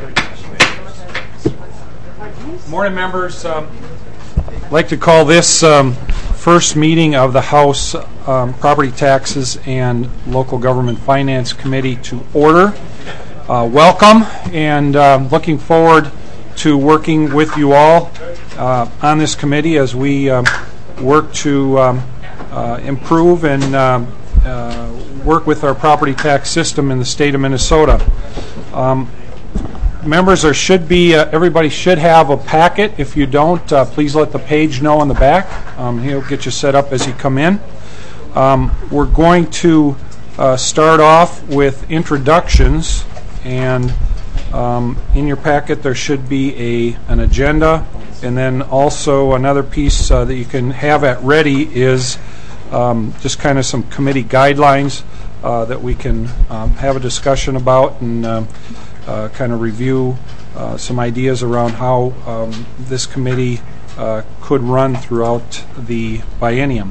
Morning, members. I'd like to call this first meeting of the House Property Taxes and Local Government Finance Committee to order. Welcome, and looking forward to working with you all on this committee as we work to improve and work with our property tax system in the state of Minnesota. Members, there should be, everybody should have a packet. If you don't, please let the page know on the back. He'll get you set up as you come in. We're going to start off with introductions, and in your packet there should be an agenda, and then also another piece that you can have at ready is just kind of some committee guidelines that we can have a discussion about and kind of review some ideas around how this committee could run throughout the biennium.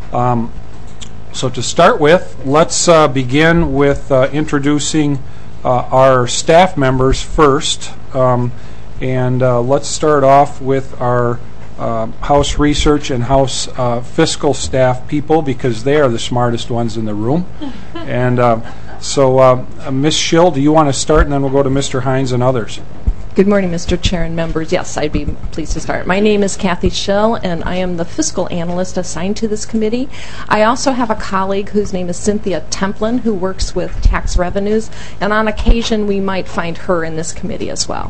So to start with, let's begin with introducing our staff members first. And let's start off with our House Research and House Fiscal staff people, because they are the smartest ones in the room. And so, Ms. Schill, do you want to start, and then we'll go to Mr. Hines and others. Good morning, Mr. Chair and members. Yes, I'd be pleased to start. My name is Kathy Schill, and I am the fiscal analyst assigned to this committee. I also have a colleague whose name is Cynthia Templin, who works with tax revenues, and on occasion we might find her in this committee as well.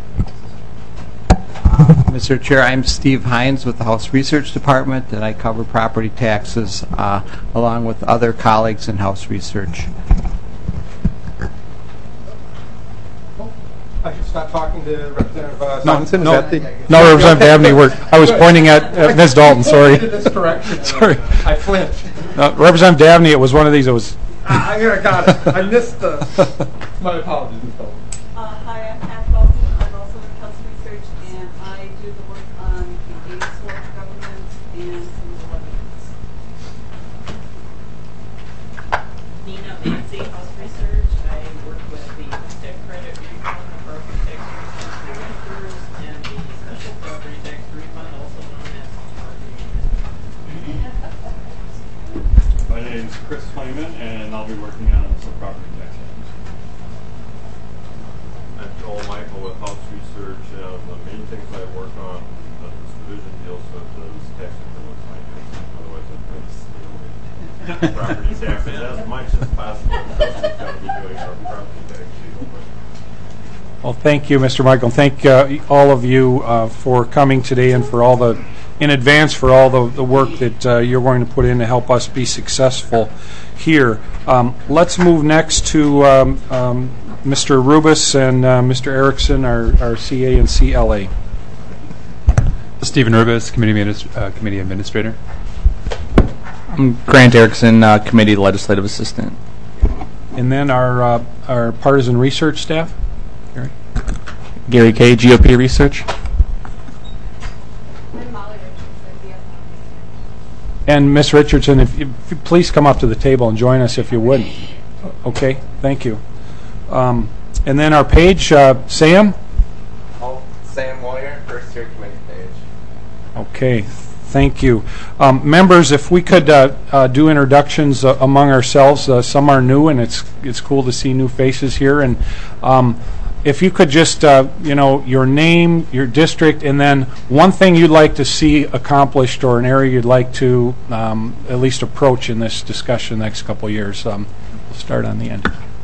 Mr. Chair, I'm Steve Hines with the House Research Department, and I cover property taxes along with other colleagues in House Research. I should stop talking to Representative Simonson? No, Representative Dabney. I was pointing at Ms. Dalton, sorry. That's correct. Sorry. I flinched. Representative Dabney, it was one of these that was... I got it. I missed the... My apologies, Ms. Dalton. Hi, I'm Pat Dalton. I'm also with House Research, and I do the work on the aid source government and some of the levies. Nina Manzi, House Research. I work with the tech credit refund, the property tax refund for renters, and the special property tax refund, also known as My name is Chris Flayman, and I'll be working on some property tax items. I'm Joel Michael with House Research. The main things I work on, this division deals with is tax increment financing. Otherwise, I'm going to stay away from property taxes as much as possible. We're going to be doing our property tax deal. Well, thank you, Mr. Michael. Thank all of you for coming today, and for all in advance for all the work that you're going to put in to help us be successful here. Let's move next to Mr. Rubis and Mr. Erickson, our CA and CLA. Stephen Rubis, Committee Administrator. I'm Grant Erickson, Committee Legislative Assistant. And then our partisan research staff. Gary Kay, GOP Research. And Ms. Richardson, if you please come up to the table and join us if you would. Okay, thank you. And then our page, Sam? Sam Moyer, first year committee page. Okay, thank you. Members, if we could do introductions among ourselves. Some are new, and it's cool to see new faces here. And if you could just, your name, your district, and then one thing you'd like to see accomplished or an area you'd like to at least approach in this discussion the next couple of years. We'll start on the end.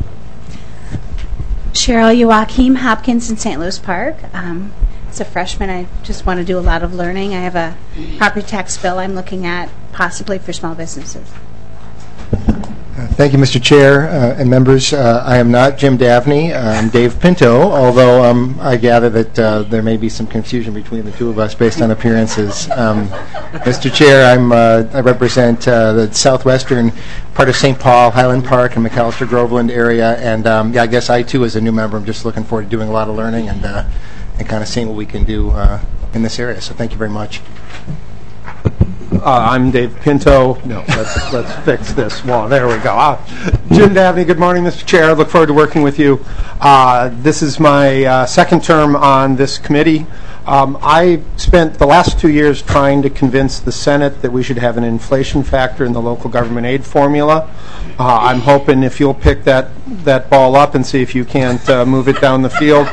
Cheryl Joachim Hopkins in St. Louis Park. As a freshman, I just want to do a lot of learning. I have a property tax bill I'm looking at possibly for small businesses. Thank you, Mr. Chair and members. I am not Jim Davney. I'm Dave Pinto, although I gather that there may be some confusion between the two of us based on appearances. Mr. Chair, I represent the southwestern part of St. Paul, Highland Park, and McAllister Groveland area, and I guess I, too, as a new member, am just looking forward to doing a lot of learning and kind of seeing what we can do in this area. So thank you very much. I'm Dave Pinto. No, let's fix this wall. There we go. Jim Davney, good morning, Mr. Chair. I look forward to working with you. This is my second term on this committee. I spent the last 2 years trying to convince the Senate that we should have an inflation factor in the local government aid formula. I'm hoping if you'll pick that ball up and see if you can't move it down the field,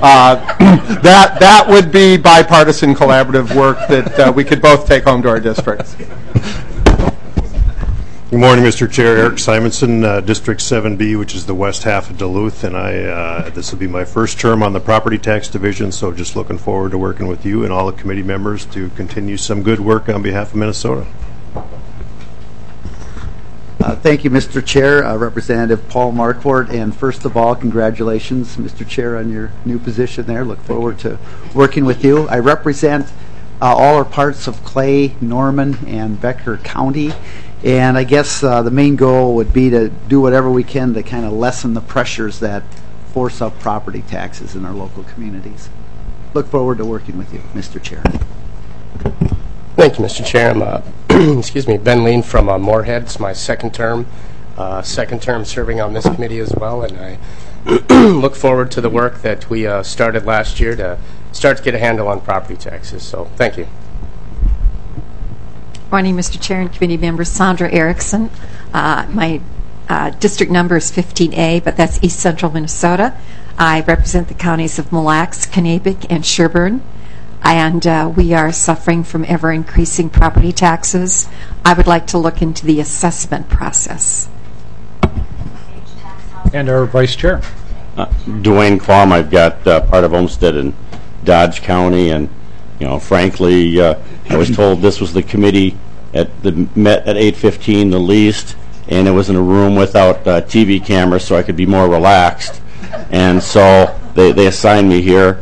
that would be bipartisan collaborative work that we could both take home to our districts. Good morning, Mr. Chair. Eric Simonson, District 7B, which is the west half of Duluth, and this will be my first term on the Property Tax Division, so just looking forward to working with you and all the committee members to continue some good work on behalf of Minnesota. Thank you, Mr. Chair. Representative Paul Marquardt, and first of all, congratulations, Mr. Chair, on your new position there. Look forward to working with you. I represent all our parts of Clay, Norman, and Becker County. And I guess the main goal would be to do whatever we can to kind of lessen the pressures that force up property taxes in our local communities. Look forward to working with you, Mr. Chair. Thank you, Mr. Chair. I'm excuse me, Ben Lean from Moorhead. It's my second term serving on this committee as well, and I look forward to the work that we started last year to start to get a handle on property taxes. So thank you. Morning, Mr. Chair and committee members. Sandra Erickson. My district number is 15A, but that's East Central Minnesota. I represent the counties of Mille Lacs, Kanabec, and Sherburne, and we are suffering from ever-increasing property taxes. I would like to look into the assessment process. And our Vice Chair. Dwayne Quam. I've got part of Olmsted and Dodge County, and frankly, I was told this was the committee that met at 8:15 the least, and it was in a room without TV cameras, so I could be more relaxed. And so they assigned me here.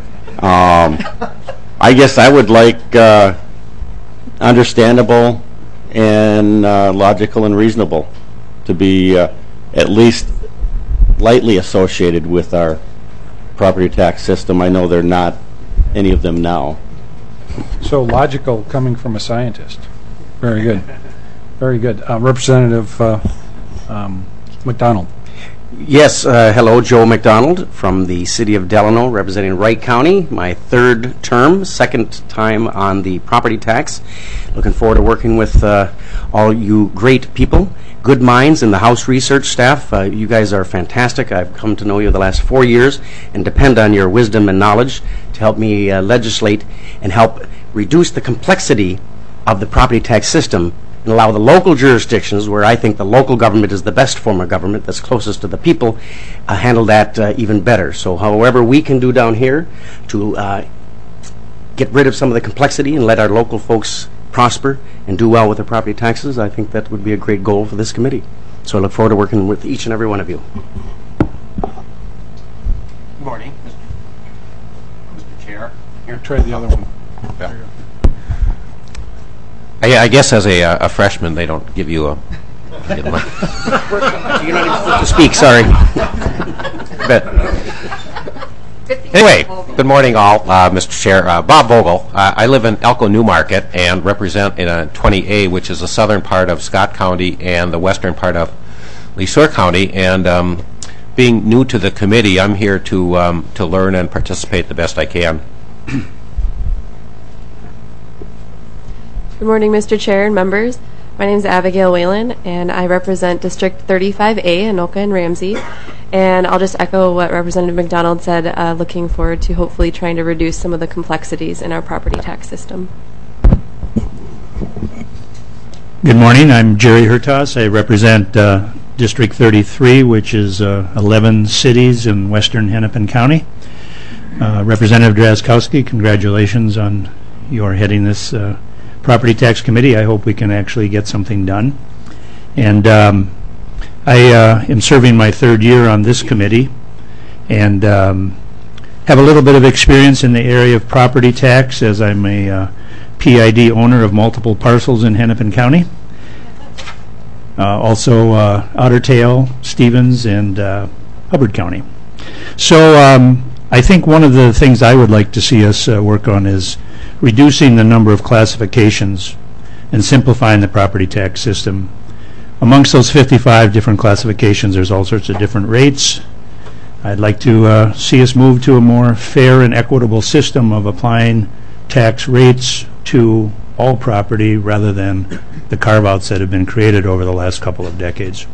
I guess I would like understandable and logical and reasonable to be at least lightly associated with our property tax system. I know they're not any of them now. So logical coming from a scientist. Very good. Very good. Representative McDonald. Yes, hello, Joe McDonald from the city of Delano, representing Wright County. My third term, second time on the property tax. Looking forward to working with all you great people, good minds in the House research staff. You guys are fantastic. I've come to know you the last 4 years and depend on your wisdom and knowledge to help me legislate and help reduce the complexity of the property tax system and allow the local jurisdictions, where I think the local government is the best form of government that's closest to the people, handle that even better. So however we can do down here to get rid of some of the complexity and let our local folks prosper and do well with their property taxes, I think that would be a great goal for this committee. So I look forward to working with each and every one of you. Good morning, Mr. Chair. Here, try the other one. Yeah. I guess as a freshman, they don't give you a... You're not even supposed to speak, sorry. But anyway, good morning all, Mr. Chair. Bob Vogel. I live in Elko New Market and represent in a 20A, which is the southern part of Scott County and the western part of Le Sueur County. And being new to the committee, I'm here to learn and participate the best I can. Good morning, Mr. Chair and members. My name is Abigail Whalen, and I represent District 35A, Anoka and Ramsey. And I'll just echo what Representative McDonald said, looking forward to hopefully trying to reduce some of the complexities in our property tax system. Good morning. I'm Jerry Hertas. I represent District 33, which is 11 cities in western Hennepin County. Representative Drazkowski, congratulations on your heading this Property Tax Committee. I hope we can actually get something done. And I am serving my third year on this committee and have a little bit of experience in the area of property tax, as I'm a PID owner of multiple parcels in Hennepin County. Also Otter Tail, Stevens, and Hubbard County. So I think one of the things I would like to see us work on is reducing the number of classifications and simplifying the property tax system. Amongst those 55 different classifications, there's all sorts of different rates. I'd like to see us move to a more fair and equitable system of applying tax rates to all property rather than the carve-outs that have been created over the last couple of decades.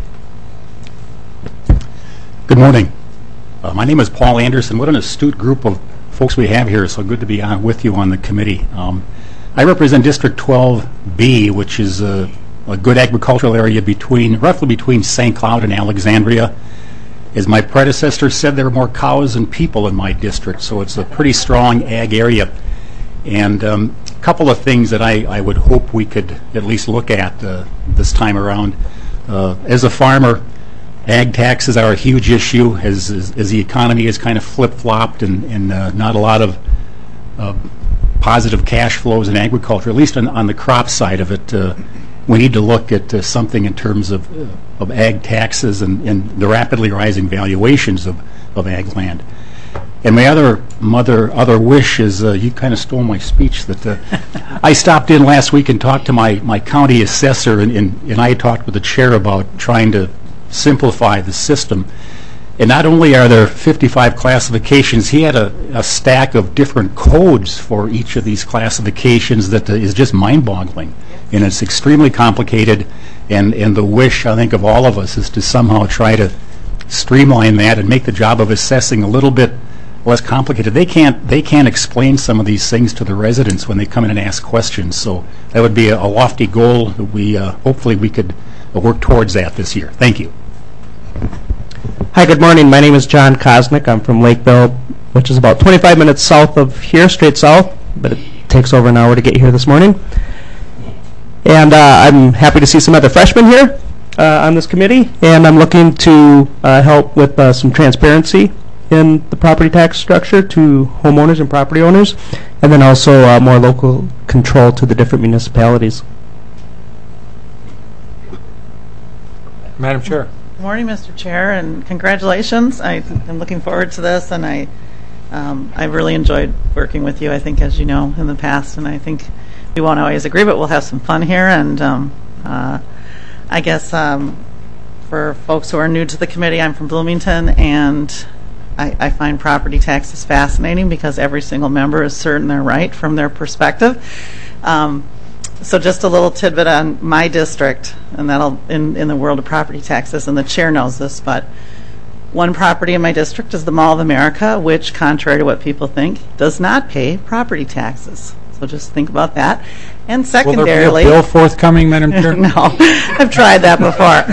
Good morning. My name is Paul Anderson. What an astute group of folks we have here. So good to be on with you on the committee. I represent District 12B, which is a good agricultural area roughly between St. Cloud and Alexandria. As my predecessor said, there are more cows than people in my district, so it's a pretty strong ag area. And a couple of things that I would hope we could at least look at this time around. As a farmer, ag taxes are a huge issue as the economy has kind of flip-flopped and not a lot of positive cash flows in agriculture, at least on the crop side of it. We need to look at something in terms of ag taxes and the rapidly rising valuations of ag land. And my other wish is, you kind of stole my speech, that I stopped in last week and talked to my county assessor, and I talked with the chair about trying to simplify the system. And not only are there 55 classifications, he had a stack of different codes for each of these classifications that is just mind-boggling. And it's extremely complicated, and the wish, I think, of all of us is to somehow try to streamline that and make the job of assessing a little bit less complicated. They can't explain some of these things to the residents when they come in and ask questions. So that would be a lofty goal that we hopefully we could work towards that this year. Thank you. Hi, good morning. My name is John Kosnick. I'm from Lakeville, which is about 25 minutes south of here, straight south, but it takes over an hour to get here this morning. And I'm happy to see some other freshmen here on this committee, and I'm looking to help with some transparency in the property tax structure to homeowners and property owners, and then also more local control to the different municipalities. Madam Chair. Good morning, Mr. Chair, and congratulations. I'm looking forward to this, and I've really enjoyed working with you, I think, as you know, in the past, and I think we won't always agree, but we'll have some fun here. And I guess for folks who are new to the committee, I'm from Bloomington, and I find property taxes fascinating because every single member is certain they're right from their perspective. So just a little tidbit on my district, and that'll in the world of property taxes, and the chair knows this, but one property in my district is the Mall of America, which, contrary to what people think, does not pay property taxes. So just think about that. And secondarily... Will there be a bill forthcoming, Madam Chair? No, I've tried that before.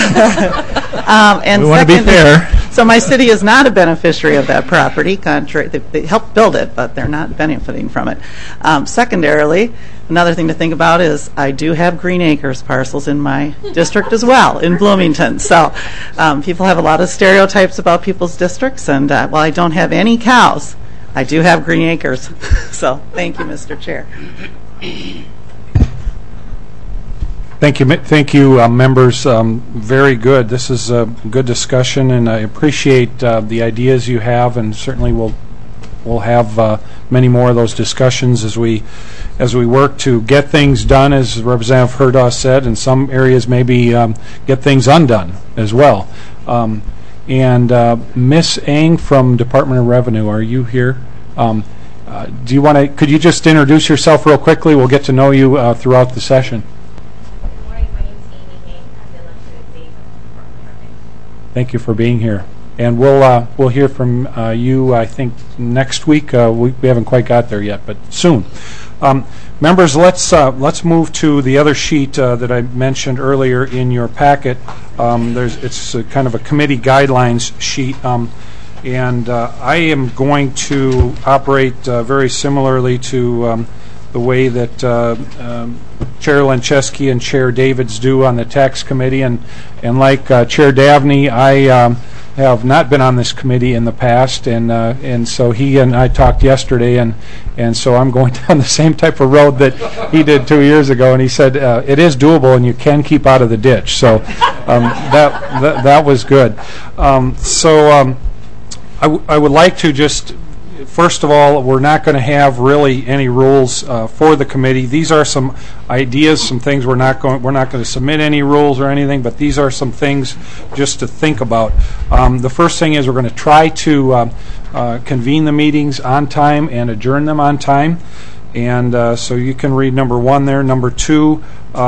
And we want to be fair. So my city is not a beneficiary of that property. Contrary, they helped build it, but they're not benefiting from it. Secondarily, another thing to think about is I do have Green Acres parcels in my district as well, in Bloomington. So people have a lot of stereotypes about people's districts, and while I don't have any cows, I do have Green Acres. So thank you, Mr. Chair. Thank you, members. Very good. This is a good discussion, and I appreciate the ideas you have, and certainly we'll have many more of those discussions as we work to get things done, as Representative Hertaus said. In some areas, maybe get things undone as well. And Miss Ang from Department of Revenue, are you here? Do you want to? Could you just introduce yourself real quickly? We'll get to know you throughout the session. Thank you for being here, and we'll hear from you. I think next week. We haven't quite got there yet, but soon. Members, let's move to the other sheet that I mentioned earlier in your packet. It's kind of a committee guidelines sheet, and I am going to operate very similarly to the way that Chair Lencheski and Chair Davids do on the tax committee, and like Chair Davney, I have not been on this committee in the past, and so he and I talked yesterday, and so I'm going down the same type of road that he did 2 years ago, and he said it is doable and you can keep out of the ditch. So that was good. I would like to just first of all, we're not going to have really any rules for the committee. These are some ideas, some things we're not going to submit any rules or anything, but these are some things just to think about. The first thing is we're going to try to convene the meetings on time and adjourn them on time. And so you can read number 1 there. Number 2,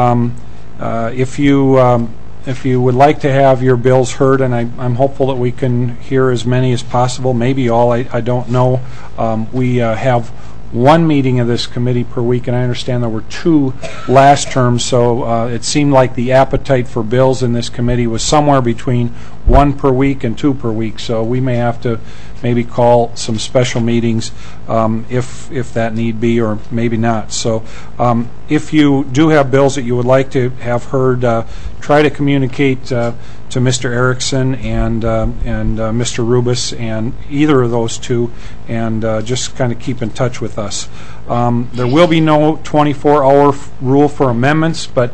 if you would like to have your bills heard, and I'm hopeful that we can hear as many as possible, maybe all, I don't know. We have 1 meeting of this committee per week, and I understand there were 2 last term, so it seemed like the appetite for bills in this committee was somewhere between 1 per week and 2 per week, so we may have to maybe call some special meetings if that need be, or maybe not. So if you do have bills that you would like to have heard, try to communicate to Mr. Erickson and Mr. Rubus, and either of those 2, and just kind of keep in touch with us. There will be no 24-hour rule for amendments, but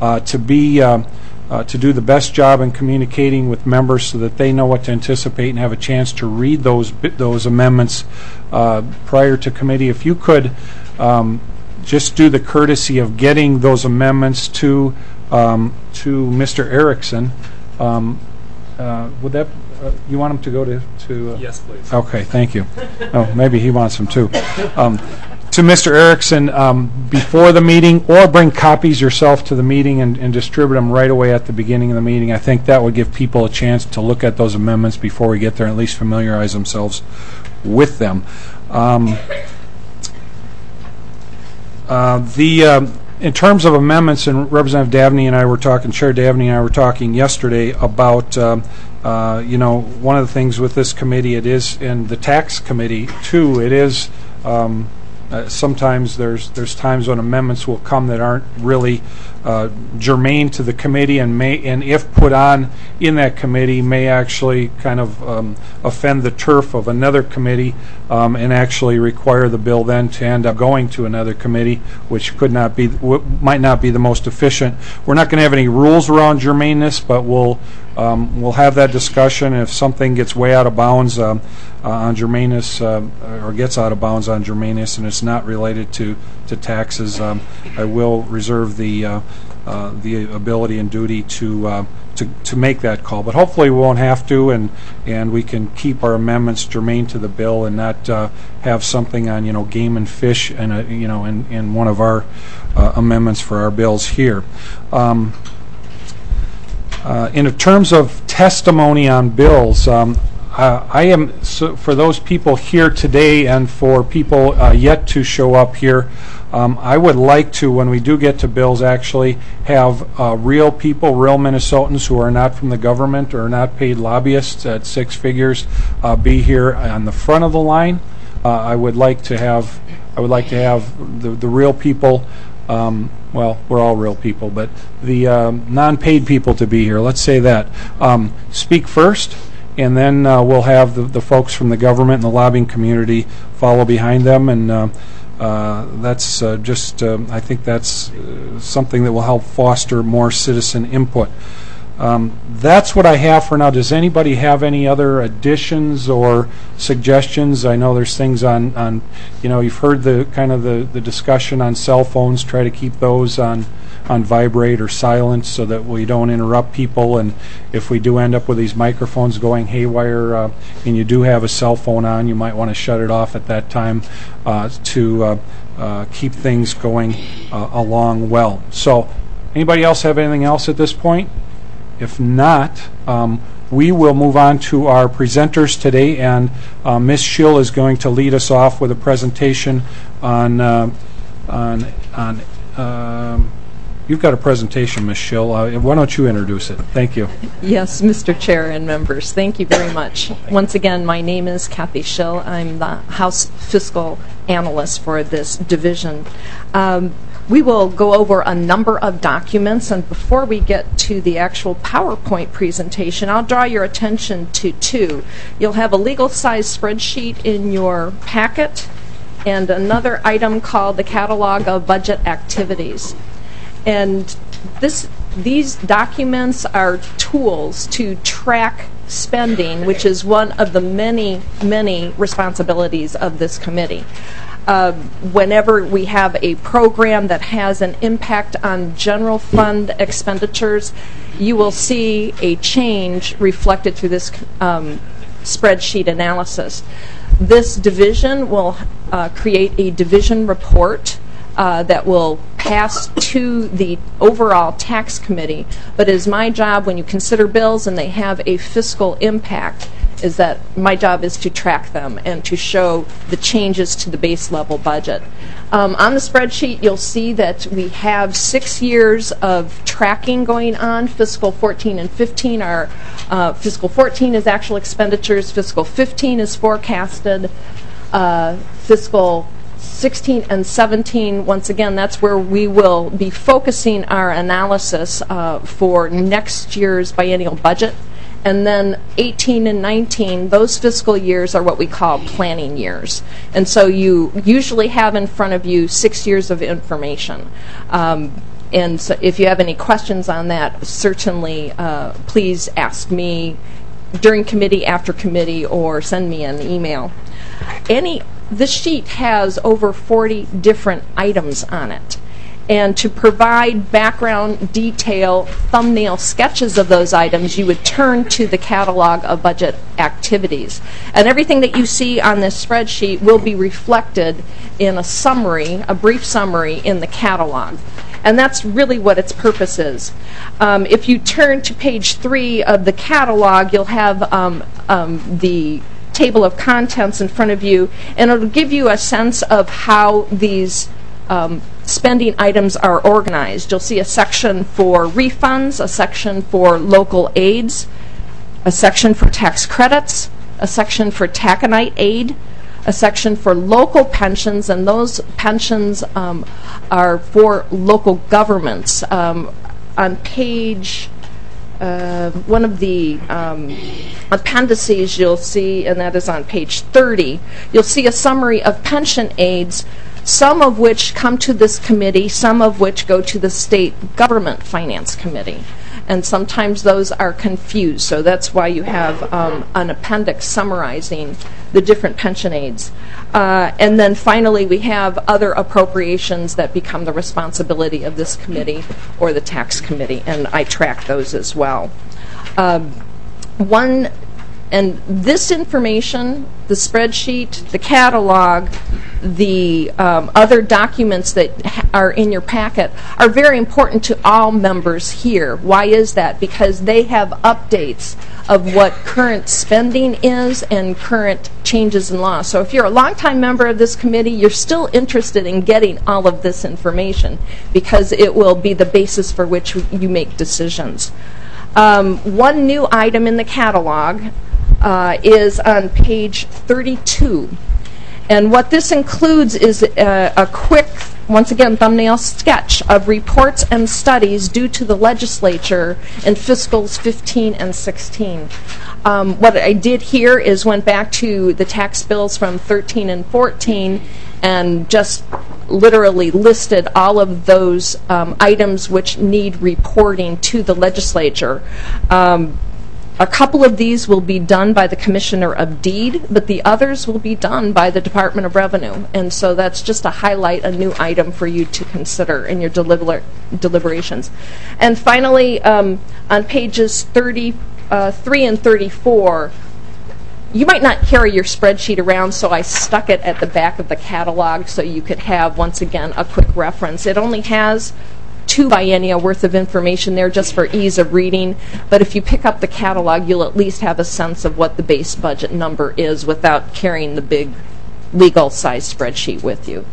to do the best job in communicating with members so that they know what to anticipate and have a chance to read those amendments prior to committee. If you could just do the courtesy of getting those amendments to Mr. Erickson, would that you want him to go to Yes, please. Okay, thank you. Oh, maybe he wants them too. To Mr. Erickson before the meeting, or bring copies yourself to the meeting and distribute them right away at the beginning of the meeting. I think that would give people a chance to look at those amendments before we get there and at least familiarize themselves with them. In terms of amendments, and Representative Davney and I were talking, Chair Davney and I were talking yesterday about one of the things with this committee, it is, and the tax committee too, it is sometimes there's times when amendments will come that aren't really germane to the committee, and if put on in that committee may actually kind of offend the turf of another committee and actually require the bill then to end up going to another committee, which might not be the most efficient. We're not going to have any rules around germaneness, but we'll have that discussion. If something gets way out of bounds on germaneness, or gets out of bounds on germaneness, and it's not related to taxes, I will reserve the ability and duty to make that call. But hopefully we won't have to, and we can keep our amendments germane to the bill and not have something on game and fish and in one of our amendments for our bills here. In terms of testimony on bills, I am, for those people here today and for people yet to show up here, I would like to, when we do get to bills, actually have real people, real Minnesotans who are not from the government or not paid lobbyists at 6 figures, be here on the front of the line. I would like to have the real people. Well, we're all real people, but the non-paid people to be here. Let's say that. Speak first, and then we'll have the folks from the government and the lobbying community follow behind them, and that's I think that's something that will help foster more citizen input. That's what I have for now. Does anybody have any other additions or suggestions? I know there's things on you've heard the discussion on cell phones. Try to keep those on vibrate or silent so that we don't interrupt people. And if we do end up with these microphones going haywire and you do have a cell phone on, you might want to shut it off at that time to keep things going along well. So, anybody else have anything else at this point? If not, we will move on to our presenters today, and Ms. Schill is going to lead us off with a presentation on you've got a presentation, Ms. Schill. Why don't you introduce it? Thank you. Yes, Mr. Chair and members, thank you very much. Once again, my name is Kathy Schill. I'm the House Fiscal Analyst for this division. We will go over a number of documents, and before we get to the actual PowerPoint presentation, I'll draw your attention to 2. You'll have a legal-size spreadsheet in your packet and another item called the Catalog of Budget Activities. And this These documents are tools to track spending, which is one of the many, many responsibilities of this committee. Whenever we have a program that has an impact on general fund expenditures, you will see a change reflected through this spreadsheet analysis. This division will create a division report that will pass to the overall tax committee, but it is my job when you consider bills and they have a fiscal impact, is that my job is to track them and to show the changes to the base level budget. On the spreadsheet, you'll see that we have 6 years of tracking going on. Fiscal 14 and 15 are, fiscal 14 is actual expenditures, fiscal 15 is forecasted, fiscal 16 and 17, once again, that's where we will be focusing our analysis for next year's biennial budget. And then 18 and 19, those fiscal years are what we call planning years. And so you usually have in front of you 6 years of information. And so if you have any questions on that, certainly please ask me during committee, after committee, or send me an email. This sheet has over 40 different items on it. And to provide background detail, thumbnail sketches of those items, you would turn to the catalog of budget activities. And everything that you see on this spreadsheet will be reflected in a summary, a brief summary in the catalog. And that's really what its purpose is. If you turn to page 3 of the catalog, you'll have the table of contents in front of you, and it'll give you a sense of how these spending items are organized. You'll see a section for refunds, a section for local aids, a section for tax credits, a section for taconite aid, a section for local pensions, and those pensions are for local governments. On page one of the appendices you'll see, and that is on page 30, you'll see a summary of pension aids, some of which come to this committee, some of which go to the state government finance committee. And sometimes those are confused, so that's why you have an appendix summarizing the different pension aids. And then finally we have other appropriations that become the responsibility of this committee or the tax committee, and I track those as well. And this information, the spreadsheet, the catalog, the other documents that are in your packet are very important to all members here. Why is that? Because they have updates of what current spending is and current changes in law. So if you're a longtime member of this committee, you're still interested in getting all of this information because it will be the basis for which you make decisions. One new item in the catalog is on page 32. And what this includes is a quick, once again, thumbnail sketch of reports and studies due to the legislature in fiscals 15 and 16. What I did here is went back to the tax bills from 13 and 14 and just literally listed all of those items which need reporting to the legislature. A couple of these will be done by the Commissioner of Deed, but the others will be done by the Department of Revenue. And so that's just a highlight, a new item for you to consider in your deliberations. And finally, on pages 33 and 34, you might not carry your spreadsheet around, so I stuck it at the back of the catalog so you could have, once again, a quick reference. It only has 2 biennia worth of information there just for ease of reading, but if you pick up the catalog, you'll at least have a sense of what the base budget number is without carrying the big legal-sized spreadsheet with you.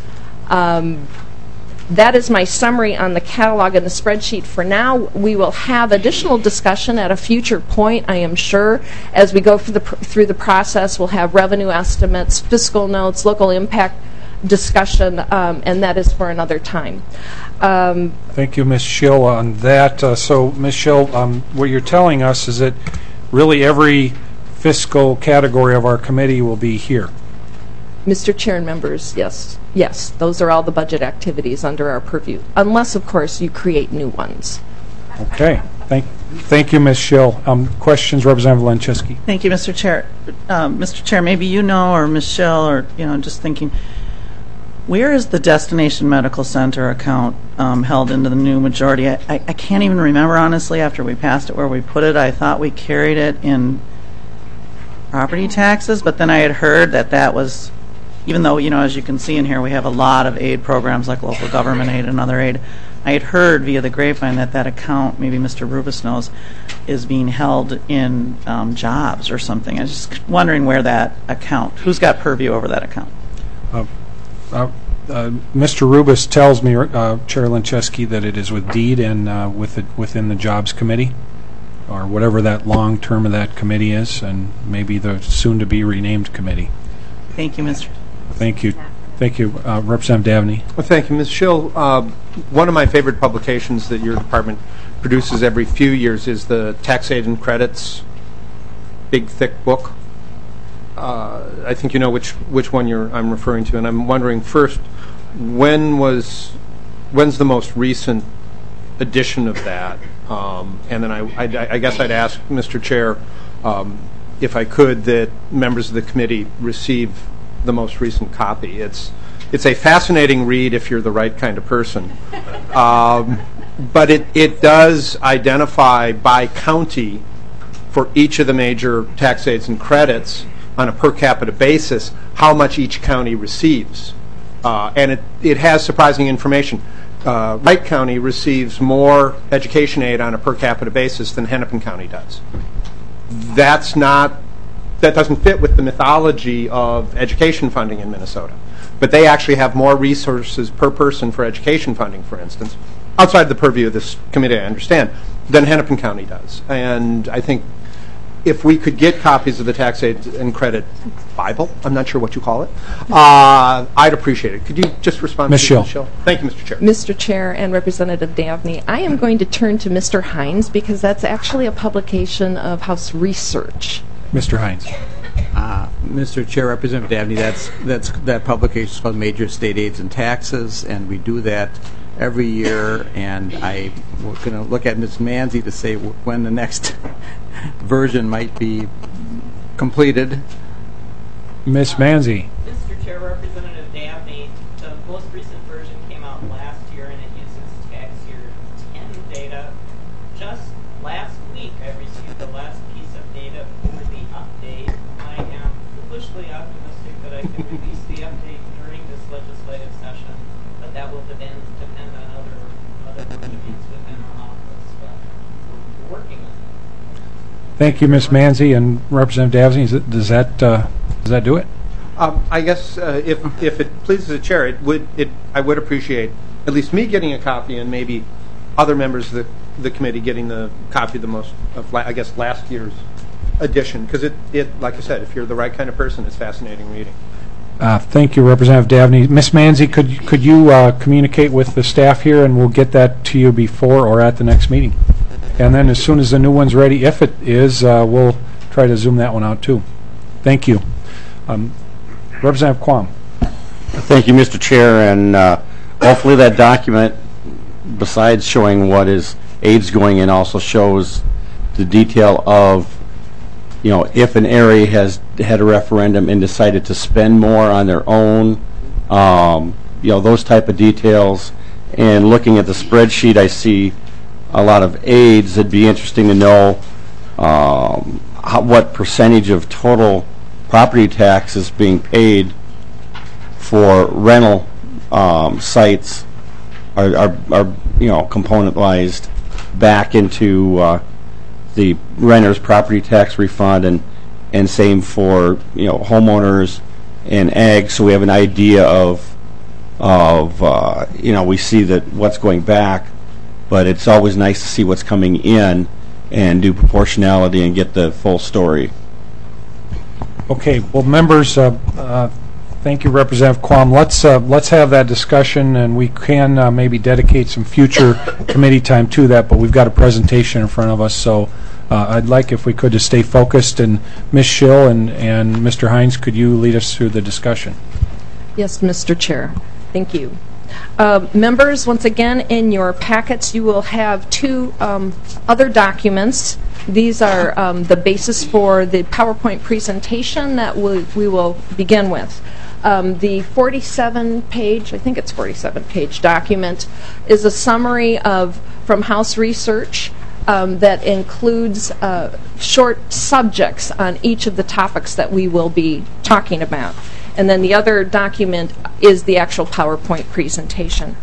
That is my summary on the catalog and the spreadsheet for now. We will have additional discussion at a future point, I am sure. As we go through the process, we'll have revenue estimates, fiscal notes, local impact discussion, and that is for another time. Thank you, Ms. Schill, on that. So, Ms. Schill, what you're telling us is that really every fiscal category of our committee will be here. Mr. Chair and members, yes. Yes, those are all the budget activities under our purview, unless, of course, you create new ones. Okay. Thank you, Ms. Schill. Questions, Representative Lenczewski? Thank you, Mr. Chair. Mr. Chair, maybe you know, or Ms. Schill, or just thinking, where is the Destination Medical Center account held into the new majority? I can't even remember, honestly, after we passed it, where we put it. I thought we carried it in property taxes, but then I had heard that was, even though, as you can see in here, we have a lot of aid programs like local government aid and other aid. I had heard via the grapevine that account, maybe Mr. Rubis knows, is being held in jobs or something. I was just wondering where that account, who's got purview over that account? Mr. Rubis tells me, Chair Lenczewski, that it is with deed and within the Jobs Committee, or whatever that long term of that committee is, and maybe the soon-to-be renamed committee. Thank you, Mr. Thank you. Thank you, Representative Davney. Well, thank you, Ms. Schill. One of my favorite publications that your department produces every few years is the Tax Aid and Credits big, thick book. I think you know which one I'm referring to, and I'm wondering first, when's the most recent edition of that? And then I guess I'd ask Mr. Chair, if I could, that members of the committee receive the most recent copy. It's a fascinating read if you're the right kind of person, but it does identify by county for each of the major tax aids and credits on a per capita basis how much each county receives, and it has surprising information. Wright County receives more education aid on a per capita basis than Hennepin County does. That doesn't fit with the mythology of education funding in Minnesota. But they actually have more resources per person for education funding, for instance, outside the purview of this committee, I understand, than Hennepin County does. And I think if we could get copies of the Tax Aid and Credit Bible, I'm not sure what you call it, I'd appreciate it. Could you just respond Ms. to Ms. Schill? Thank you, Mr. Chair. Mr. Chair and Representative Davney, I am going to turn to Mr. Hines because that's actually a publication of House Research. Mr. Hines. Mr. Chair, Representative Davney, that publication is called Major State Aids and Taxes, and we do that every year. And I'm going to look at Ms. Manzi to say when the next version might be completed. Ms. Manzi. Mr. Chair, Representative Davney, the most recent version came out last year, and it uses tax year 10 data. Just last week, I received the last piece of data for the update. I am foolishly optimistic that I can release the update during this legislative session, but that will depend on other committees within our office. But we're working on it. Thank you, Ms. Manzi and Representative Davney. Does that do it? I guess if it pleases the chair, I would appreciate at least me getting a copy, and maybe other members of the committee getting the copy of last year's edition, because it like I said, if you're the right kind of person, it's fascinating reading. Thank you, Representative Davney. Ms. Manzi, could you communicate with the staff here, and we'll get that to you before or at the next meeting. And then as soon as the new one's ready, if it is, we'll try to zoom that one out too. Thank you. Representative Quam. Thank you, Mr. Chair, and hopefully that document, besides showing what is aids going in, also shows the detail of, if an area has had a referendum and decided to spend more on their own, those type of details. And looking at the spreadsheet, I see a lot of aids. It'd be interesting to know what percentage of total property tax is being paid for rental sites are componentized back into the renter's property tax refund, and same for homeowners and ag, so we have an idea of we see that what's going back, but it's always nice to see what's coming in and do proportionality and get the full story. Okay, well, members, thank you, Representative Quam. Let's have that discussion, and we can maybe dedicate some future committee time to that, but we've got a presentation in front of us, so I'd like, if we could, to stay focused. And Ms. Schill and Mr. Hines, could you lead us through the discussion? Yes, Mr. Chair. Thank you. Members, once again, in your packets, you will have two other documents. These are the basis for the PowerPoint presentation that we will begin with. The 47-page, I think it's 47-page document, is a summary from House Research that includes short subjects on each of the topics that we will be talking about. And then the other document is the actual PowerPoint presentation.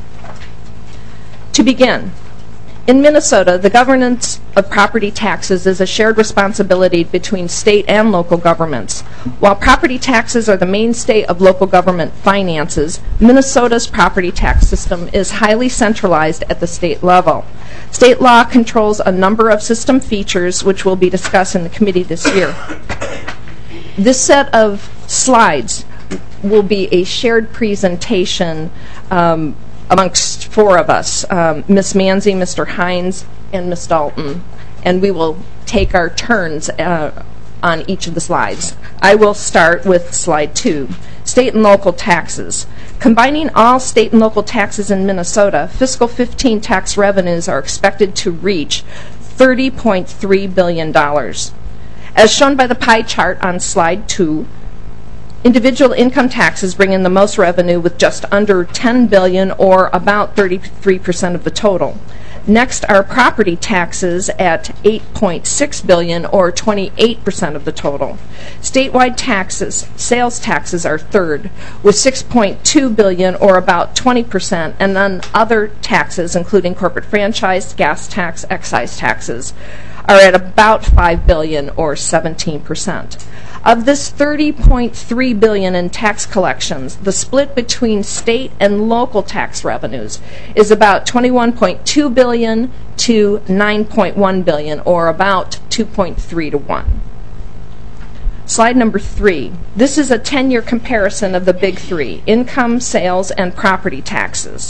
To begin, in Minnesota, the governance of property taxes is a shared responsibility between state and local governments. While property taxes are the mainstay of local government finances, Minnesota's property tax system is highly centralized at the state level. State law controls a number of system features which will be discussed in the committee this year. This set of slides will be a shared presentation amongst four of us, Ms. Manzi, Mr. Hines, and Ms. Dalton, and we will take our turns on each of the slides. I will start with slide 2, state and local taxes. Combining all state and local taxes in Minnesota, fiscal 15 tax revenues are expected to reach $30.3 billion. As shown by the pie chart on slide 2, individual income taxes bring in the most revenue with just under $10 billion, or about 33% of the total. Next are property taxes at $8.6 billion, or 28% of the total. Statewide taxes, sales taxes, are third, with $6.2 billion, or about 20%, and then other taxes, including corporate franchise, gas tax, excise taxes, are at about $5 billion, or 17%. Of this $30.3 billion in tax collections, the split between state and local tax revenues is about $21.2 billion to $9.1 billion, or about 2.3 to 1. Slide number 3. This is a 10-year comparison of the big three: income, sales, and property taxes.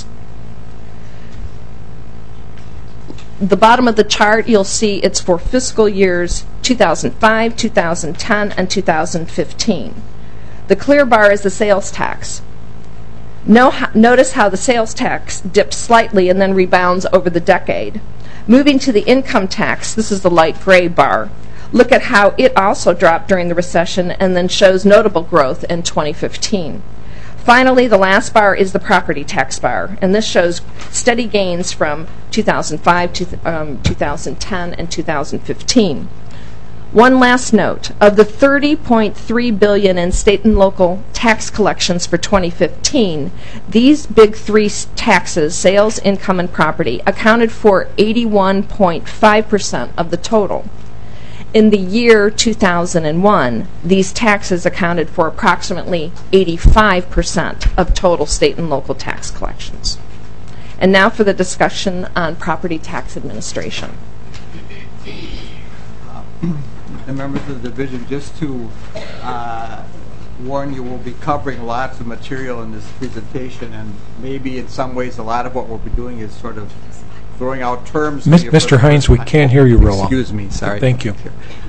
The bottom of the chart, you'll see it's for fiscal years 2005, 2010, and 2015. The clear bar is the sales tax. Notice how the sales tax dips slightly and then rebounds over the decade. Moving to the income tax, this is the light gray bar. Look at how it also dropped during the recession and then shows notable growth in 2015. Finally, the last bar is the property tax bar, and this shows steady gains from 2005 to 2010 and 2015. One last note: of the $30.3 billion in state and local tax collections for 2015, these big three taxes, sales, income, and property, accounted for 81.5% of the total. In the year 2001, these taxes accounted for approximately 85% of total state and local tax collections. And now for the discussion on property tax administration. And members of the division, just to warn you, we'll be covering lots of material in this presentation, and maybe in some ways a lot of what we'll be doing is sort of throwing out terms. Mr. Hines, we can't hear you real well. Excuse me, sorry. Thank you.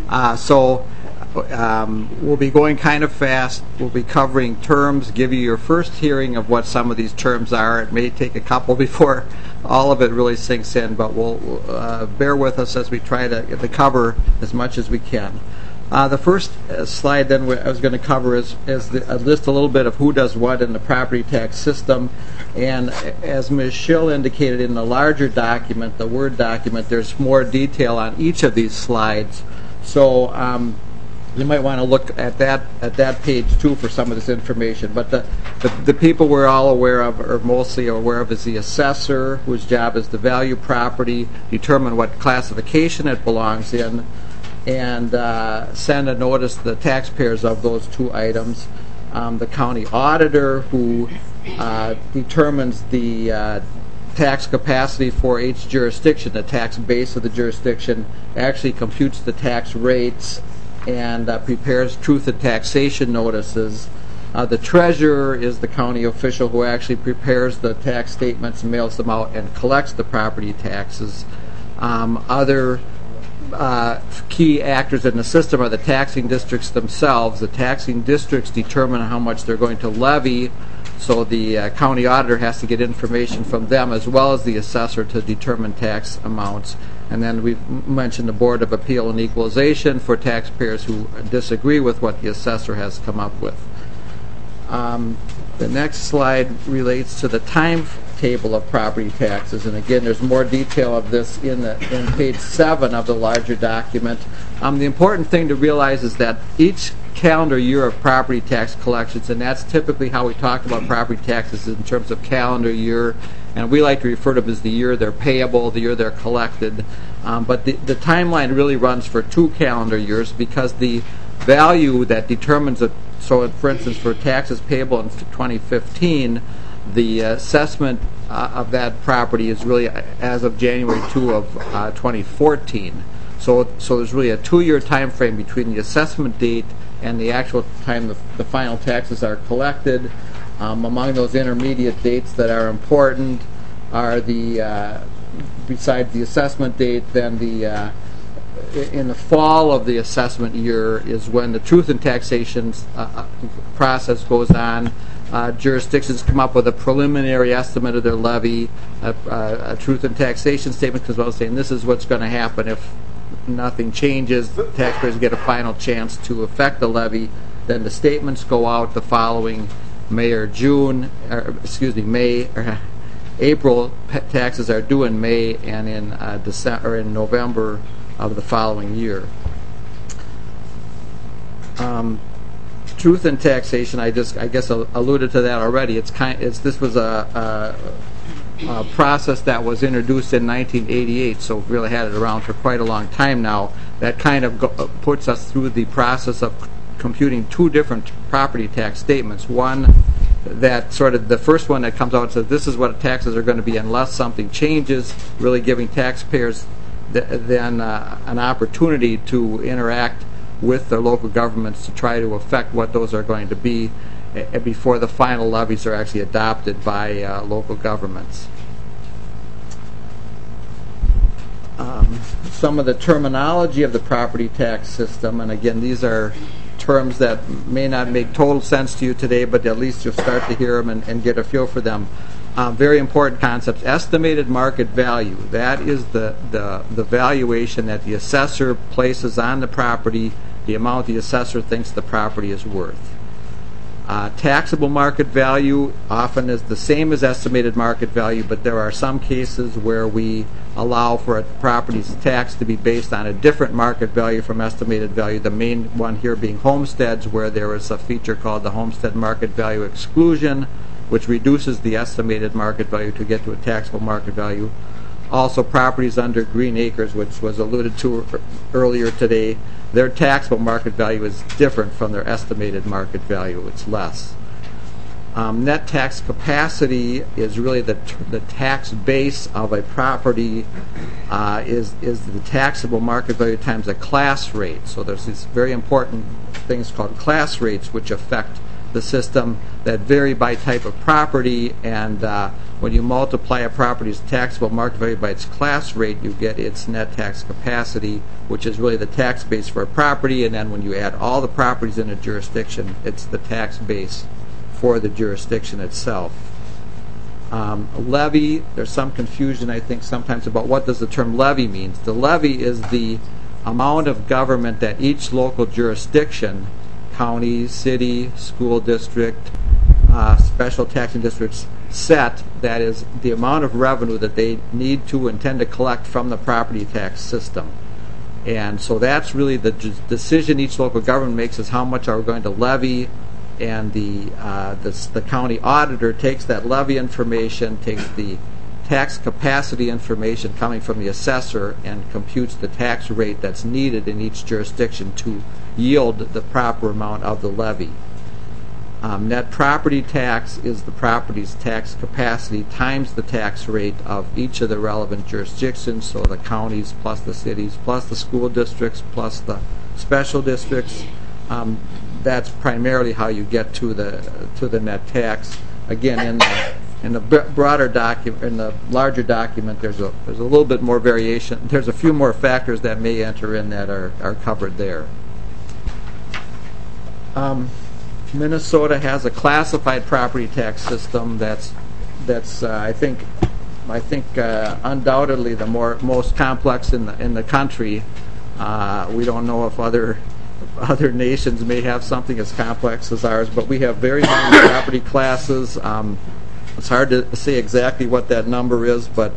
We'll be going kind of fast. We'll be covering terms, give you your first hearing of what some of these terms are. It may take a couple before all of it really sinks in, but we'll bear with us as we try to cover as much as we can. The first slide then I was going to cover is list a little bit of who does what in the property tax system. And as Ms. Schill indicated in the larger document, the Word document, there's more detail on each of these slides. So you might want to look at that page too for some of this information. But the people we're all aware of, or mostly aware of, is the assessor, whose job is to value property, determine what classification it belongs in, and send a notice to the taxpayers of those two items. The county auditor, who determines the tax capacity for each jurisdiction, the tax base of the jurisdiction, actually computes the tax rates and prepares truth of taxation notices. The treasurer is the county official who actually prepares the tax statements, mails them out, and collects the property taxes. Other key actors in the system are the taxing districts themselves. The taxing districts determine how much they're going to levy, so the county auditor has to get information from them as well as the assessor to determine tax amounts. And then we've mentioned the Board of Appeal and Equalization for taxpayers who disagree with what the assessor has come up with. The next slide relates to the timetable of property taxes, and again, there's more detail of this in page 7 of the larger document. The important thing to realize is that each calendar year of property tax collections, and that's typically how we talk about property taxes in terms of calendar year, and we like to refer to them as the year they're payable, the year they're collected. But the timeline really runs for 2 calendar years, because the value that determines it. So, for instance, for taxes payable in 2015, the assessment of that property is really as of January 2 of 2014. So there's really a 2-year time frame between the assessment date and the actual time the final taxes are collected. Among those intermediate dates that are important are besides the assessment date, then in the fall of the assessment year is when the truth in taxation process goes on. Jurisdictions come up with a preliminary estimate of their levy, a truth in taxation statement, as well as saying this is what's going to happen if nothing changes. The taxpayers get a final chance to affect the levy. Then the statements go out the following May or June, April taxes are due in May, and in December or in November of the following year. Truth in taxation, I guess alluded to that already. This was a process that was introduced in 1988, so we've really had it around for quite a long time now. That kind of puts us through the process of computing 2 different property tax statements. One that sort of the first one that comes out says this is what taxes are going to be unless something changes, really giving taxpayers then an opportunity to interact with their local governments to try to affect what those are going to be before the final levies are actually adopted by local governments. Some of the terminology of the property tax system, and again, these are terms that may not make total sense to you today, but at least you'll start to hear them and get a feel for them. Very important concepts. Estimated market value. That is the valuation that the assessor places on the property, the amount the assessor thinks the property is worth. Taxable market value often is the same as estimated market value, but there are some cases where we allow for a property's tax to be based on a different market value from estimated value. The main one here being homesteads, where there is a feature called the homestead market value exclusion, which reduces the estimated market value to get to a taxable market value. Also, properties under green acres, which was alluded to earlier today, their taxable market value is different from their estimated market value. It's less. Net tax capacity is really the tax base of a property is the taxable market value times a class rate. So there's these very important things called class rates which affect the system that vary by type of property, and when you multiply a property's taxable market value by its class rate, you get its net tax capacity, which is really the tax base for a property, and then when you add all the properties in a jurisdiction, it's the tax base for the jurisdiction itself. Levy, there's some confusion, I think, sometimes about what does the term levy mean. The levy is the amount of government that each local jurisdiction, county, city, school district, special taxing districts set, that is the amount of revenue that they need to intend to collect from the property tax system. And so that's really the decision each local government makes, is how much are we going to levy, and the county auditor takes that levy information, takes the tax capacity information coming from the assessor, and computes the tax rate that's needed in each jurisdiction to yield the proper amount of the levy. Net property tax is the property's tax capacity times the tax rate of each of the relevant jurisdictions, so the counties plus the cities plus the school districts plus the special districts. That's primarily how you get to the net tax. Again, In the broader document, in the larger document, there's a little bit more variation. There's a few more factors that may enter in that are covered there. Minnesota has a classified property tax system that's I think undoubtedly the most complex in the country. We don't know if other nations may have something as complex as ours, but we have very many property classes. It's hard to say exactly what that number is, but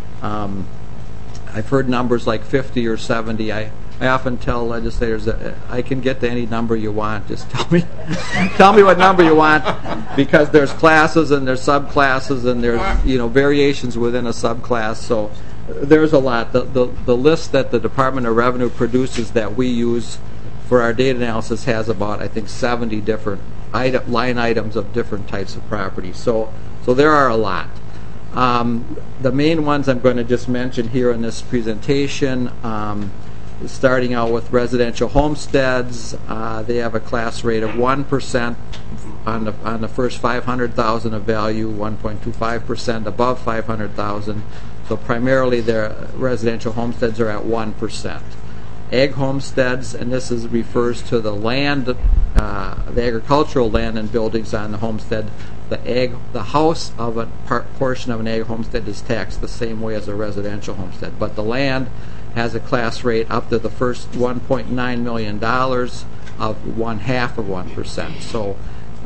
I've heard numbers like 50 or 70. I often tell legislators that I can get to any number you want. Just tell me what number you want, because there's classes and there's subclasses and there's variations within a subclass. So there's a lot. The list that the Department of Revenue produces that we use for our data analysis has about, I think, 70 different line items of different types of property. So there are a lot. The main ones I'm going to just mention here in this presentation, starting out with residential homesteads. They have a class rate of 1% on the first $500,000 of value, 1.25% above $500,000. So primarily their residential homesteads are at 1%. Ag homesteads, and this refers to the land, the agricultural land and buildings on the homestead. The house of a portion of an ag homestead is taxed the same way as a residential homestead, but the land has a class rate up to the first $1.9 million of 1/2 of 1%. So,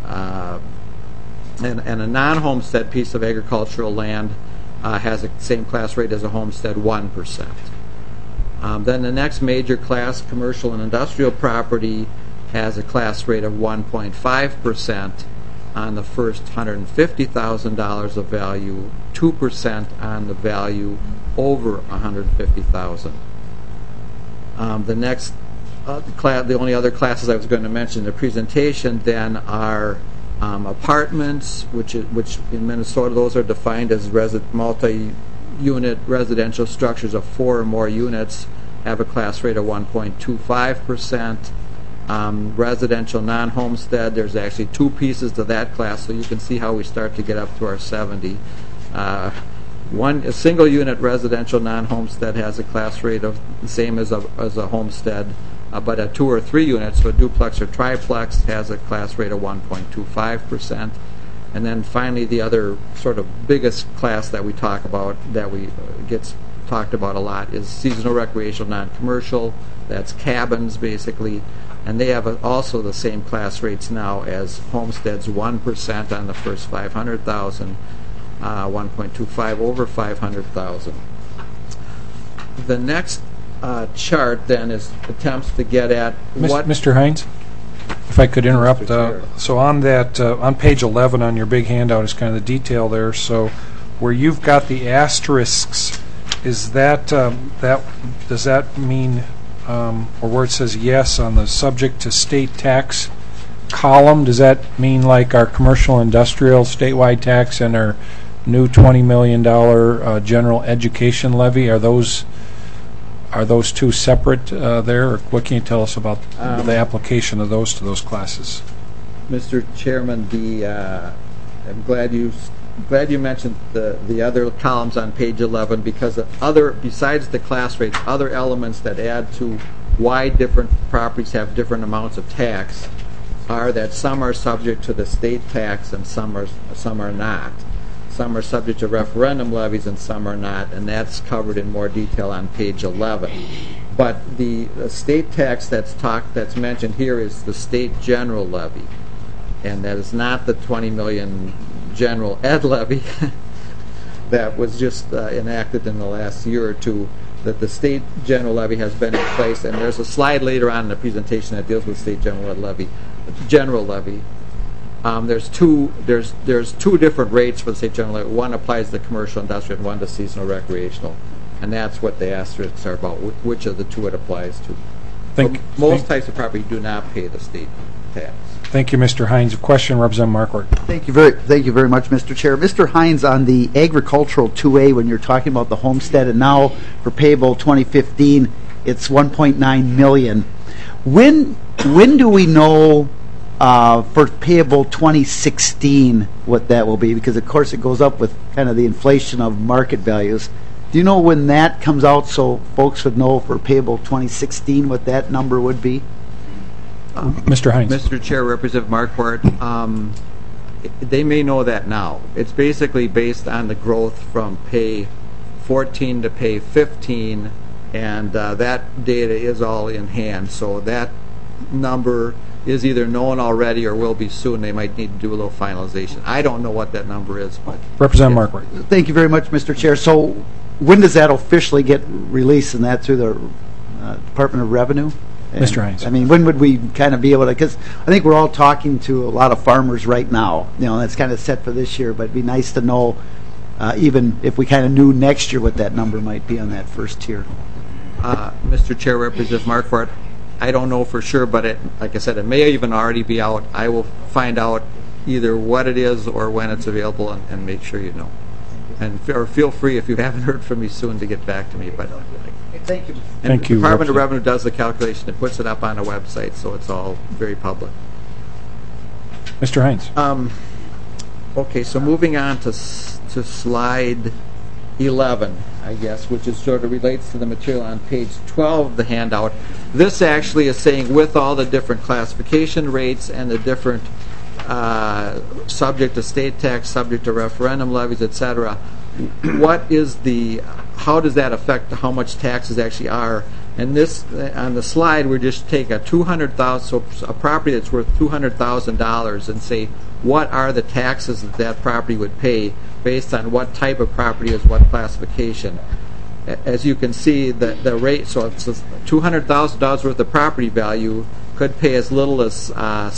and a non-homestead piece of agricultural land has the same class rate as a homestead, 1%. Then the next major class, commercial and industrial property, has a class rate of 1.5% on the first $150,000 of value, 2% on the value over $150,000. The next the only other classes I was going to mention in the presentation then are apartments, which in Minnesota those are defined as multi-unit residential structures of 4 or more units, have a class rate of 1.25%. Residential non-homestead, there's actually 2 pieces to that class, so you can see how we start to get up to our 70. A single unit residential non-homestead has a class rate of the same as a homestead, but a 2 or 3 units, so a duplex or triplex, has a class rate of 1.25%. And then finally, the other sort of biggest class that we talk about, gets talked about a lot, is seasonal recreational non-commercial. That's cabins basically, and they have also the same class rates now as homesteads, 1% on the first 500,000, 1.25 over 500,000. The next chart then attempts to get at what... Mr. Hines, if I could interrupt. So on that, on page 11 on your big handout is kind of the detail there. So where you've got the asterisks, is that, does that mean, or where it says yes on the subject to state tax column, does that mean like our commercial industrial statewide tax and our new $20 million general education levy? Are those 2 separate there, or what can you tell us about the application of those to those classes? Mr. Chairman, I'm glad you mentioned the other columns on page 11, because besides the class rates, other elements that add to why different properties have different amounts of tax are that some are subject to the state tax and some are not. Some are subject to referendum levies and some are not, and that's covered in more detail on page 11. But the state tax that's mentioned here is the state general levy, and that is not the 20 million general ed levy that was just enacted in the last year or two. That the state general levy has been in place, and there's a slide later on in the presentation that deals with state general levy. There's two different rates for the state general levy. One applies to commercial, industrial, and one to seasonal, recreational, and that's what the asterisks are about. Which of the 2 it applies to? Most types of property do not pay the state tax. Thank you, Mr. Hines. A question, Representative Marquardt. Thank you very much, Mr. Chair. Mr. Hines, on the agricultural 2A, when you're talking about the homestead, and now for payable 2015, it's $1.9 million. When do we know for payable 2016 what that will be, because of course it goes up with kind of the inflation of market values. Do you know when that comes out so folks would know for payable 2016 what that number would be? Mr. Hines. Mr. Chair, Representative Marquardt, they may know that now. It's basically based on the growth from pay 14 to pay 15, and that data is all in hand. So that number is either known already or will be soon. They might need to do a little finalization. I don't know what that number is. But Representative Marquardt. Thank you very much, Mr. Chair. So when does that officially get released, and that through the Department of Revenue? Mr. Hines. I mean, when would we kind of be able to, because I think we're all talking to a lot of farmers right now. You know, that's kind of set for this year, but it'd be nice to know, even if we kind of knew next year what that number might be on that first tier. Mr. Chair, Representative Marquardt, I don't know for sure, but like I said, it may even already be out. I will find out either what it is or when it's available and make sure you know. And or feel free, if you haven't heard from me soon, to get back to me. But thank you. And Thank you. The Department of Revenue does the calculation and puts it up on a website, so it's all very public. Mr. Hines. Okay, so moving on to slide 11, I guess, which is sort of relates to the material on page 12 of the handout. This actually is saying with all the different classification rates and the different subject to state tax, subject to referendum levies, etc., how does that affect how much taxes actually are? And this, on the slide, we just take a property that's worth $200,000 and say, what are the taxes that property would pay based on what type of property is what classification? As you can see, the rate, so it's $200,000 worth of property value could pay as little as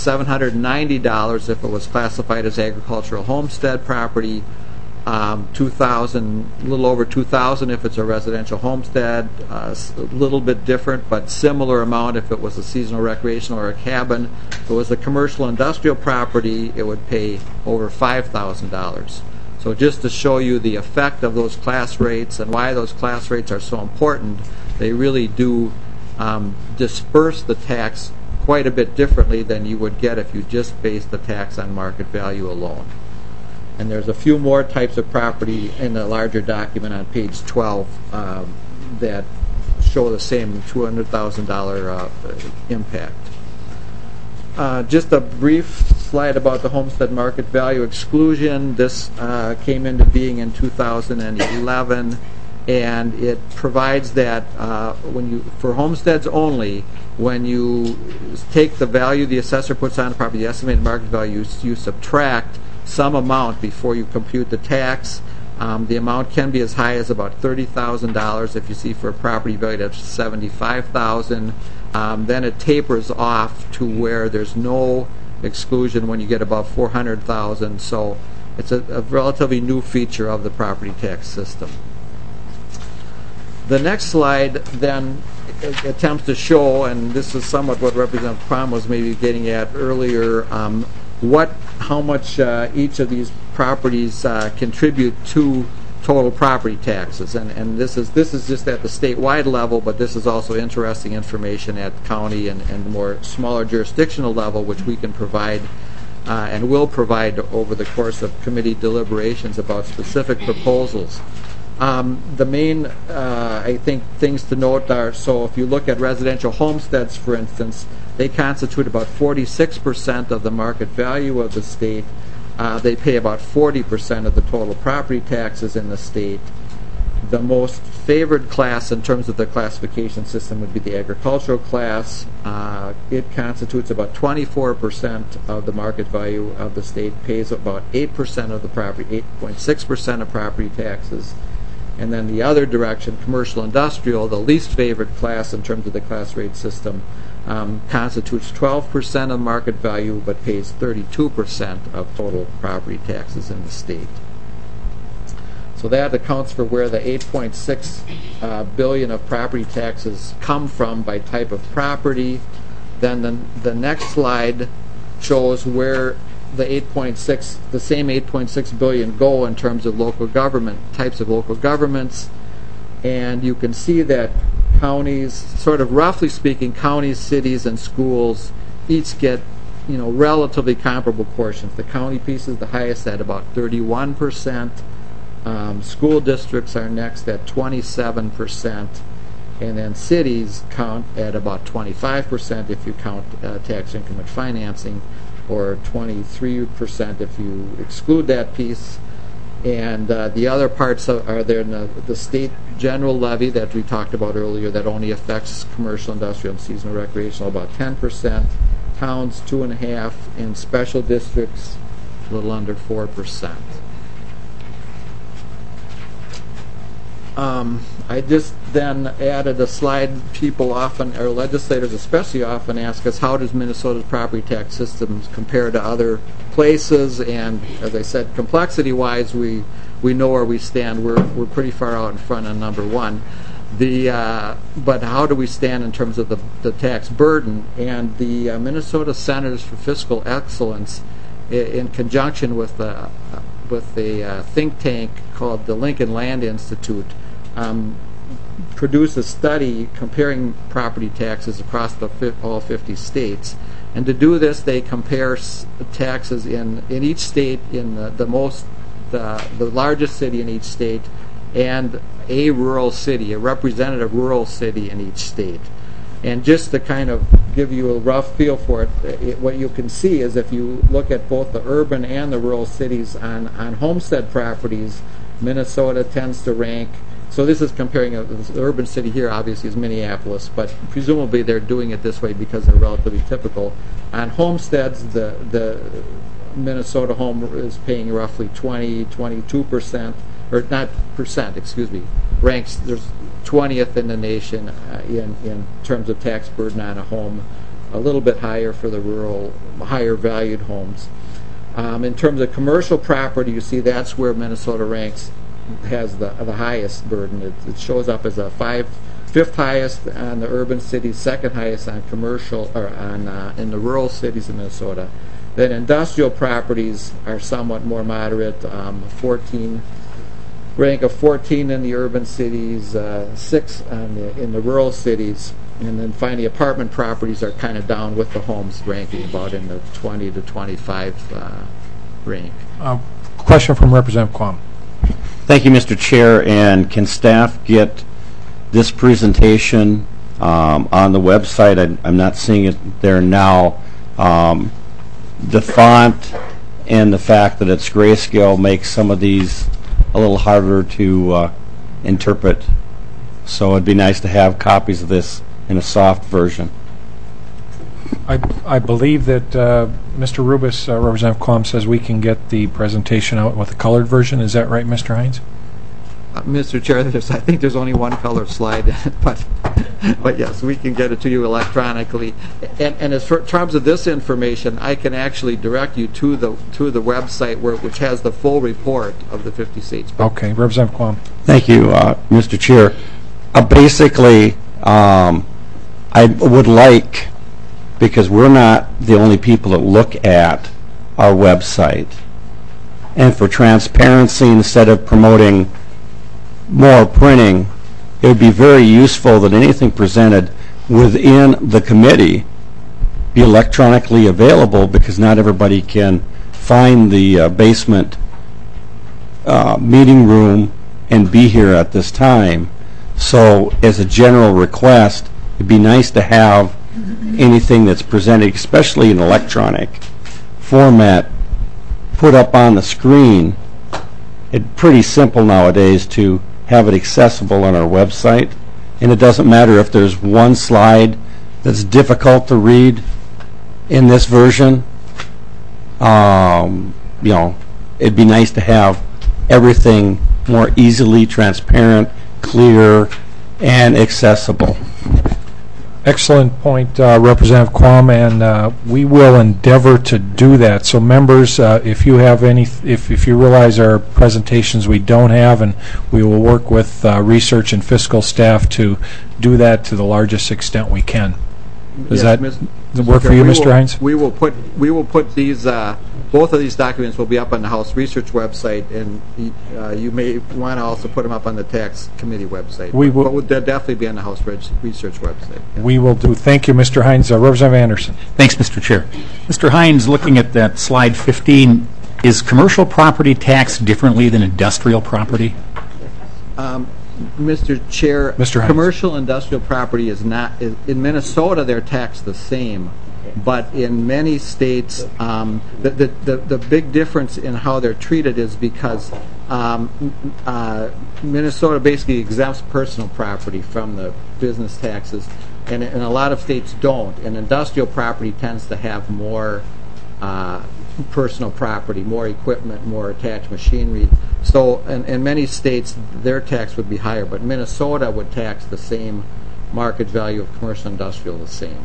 $790 if it was classified as agricultural homestead property, a little over $2,000 if it's a residential homestead, a little bit different but similar amount if it was a seasonal recreational or a cabin. If it was a commercial industrial property, it would pay over $5,000. So just to show you the effect of those class rates and why those class rates are so important, they really do disperse the tax quite a bit differently than you would get if you just based the tax on market value alone. And there's a few more types of property in the larger document on page 12 that show the same $200,000 impact. Just a brief slide about the homestead market value exclusion. This came into being in 2011, and it provides that for homesteads only, when you take the value the assessor puts on the property, the estimated market value, you subtract some amount before you compute the tax. The amount can be as high as about $30,000 if you see for a property value of $75,000. Then it tapers off to where there's no exclusion when you get above $400,000. So it's a relatively new feature of the property tax system. The next slide then attempts to show, and this is somewhat what Representative Crom was maybe getting at earlier, how much each of these properties contribute to total property taxes, and this is just at the statewide level, but this is also interesting information at county and more smaller jurisdictional level, which we can provide and will provide over the course of committee deliberations about specific proposals. The main, I think, things to note are, so if you look at residential homesteads, for instance, they constitute about 46% of the market value of the state. They pay about 40% of the total property taxes in the state. The most favored class in terms of the classification system would be the agricultural class. It constitutes about 24% of the market value of the state, pays about 8% of the property, 8.6% of property taxes. And then the other direction, commercial industrial, the least favored class in terms of the class rate system, constitutes 12% of market value but pays 32% of total property taxes in the state. So that accounts for where the $8.6 billion of property taxes come from by type of property. Then the next slide shows where the same 8.6 billion go in terms of local government, types of local governments. And you can see that counties, sort of roughly speaking, counties, cities, and schools each get relatively comparable portions. The county piece is the highest at about 31%. School districts are next at 27%. And then cities count at about 25% if you count tax increment financing, or 23% if you exclude that piece. And the other parts are there in the state general levy that we talked about earlier that only affects commercial, industrial, and seasonal recreational, about 10%. Towns, 2.5%, and special districts, a little under 4%. I just then added a slide. People often, or legislators especially often, ask us, how does Minnesota's property tax system compare to other places? And as I said, complexity-wise, we know where we stand. We're pretty far out in front on number one. But how do we stand in terms of the tax burden? And the Minnesota Centers for Fiscal Excellence, in conjunction with the think tank called the Lincoln Land Institute, produced a study comparing property taxes across all 50 states. And to do this, they compare taxes in each state, in the largest city in each state, and a rural city, a representative rural city in each state. And just to kind of give you a rough feel for it, what you can see is if you look at both the urban and the rural cities on homestead properties, Minnesota tends to rank. So this is comparing the urban city here, obviously, is Minneapolis, but presumably they're doing it this way because they're relatively typical. On homesteads, the Minnesota home is paying roughly 22%, or not percent, excuse me, ranks, there's 20th in the nation in terms of tax burden on a home, a little bit higher for the rural, higher valued homes. In terms of commercial property, you see that's where Minnesota ranks, has the highest burden. It shows up as a fifth highest on the urban cities, second highest on commercial, or in the rural cities of Minnesota. Then industrial properties are somewhat more moderate, rank of 14 in the urban cities, 6 in the rural cities, and then finally apartment properties are kind of down with the homes, ranking about in the 20 to 25 rank. Question from Representative Quam. Thank you, Mr. Chair. And can staff get this presentation on the website? I'm not seeing it there now. The font and the fact that it's grayscale makes some of these a little harder to interpret. So it'd be nice to have copies of this in a soft version. I believe that Mr. Rubis, Representative Quam, says we can get the presentation out with a colored version. Is that right, Mr. Hines? Mr. Chair, I think there's only one color slide, but yes, we can get it to you electronically. And as for terms of this information, I can actually direct you to the website which has the full report of the 50 states. Okay, Representative Quam. Thank you, Mr. Chair. Basically, I would like, because we're not the only people that look at our website, and for transparency, instead of promoting more printing, it would be very useful that anything presented within the committee be electronically available, because not everybody can find the basement meeting room and be here at this time. So as a general request, it'd be nice to have anything that's presented, especially in electronic format, put up on the screen. It's pretty simple nowadays to have it accessible on our website, and it doesn't matter if there's one slide that's difficult to read in this version. It'd be nice to have everything more easily transparent, clear, and accessible. Excellent point, Representative Quam, and we will endeavor to do that. So, members, if you have if you realize there are presentations we don't have, and we will work with research and fiscal staff to do that to the largest extent we can. Does Yes, that work for you, Mr. Hines? We will put these, both of these documents will be up on the House Research website, and you may want to also put them up on the Tax Committee website. But they'll definitely be on the House Research website. We will do. Thank you, Mr. Hines. Representative Anderson. Thanks, Mr. Chair. Mr. Hines, looking at that slide 15, is commercial property taxed differently than industrial property? Mr. Chair, Mr. Hines. Commercial industrial property is not, in Minnesota they're taxed the same, but in many states, the big difference in how they're treated is because Minnesota basically exempts personal property from the business taxes, and a lot of states don't, and industrial property tends to have more personal property, more equipment, more attached machinery. So in many states, their tax would be higher, but Minnesota would tax the same market value of commercial industrial the same.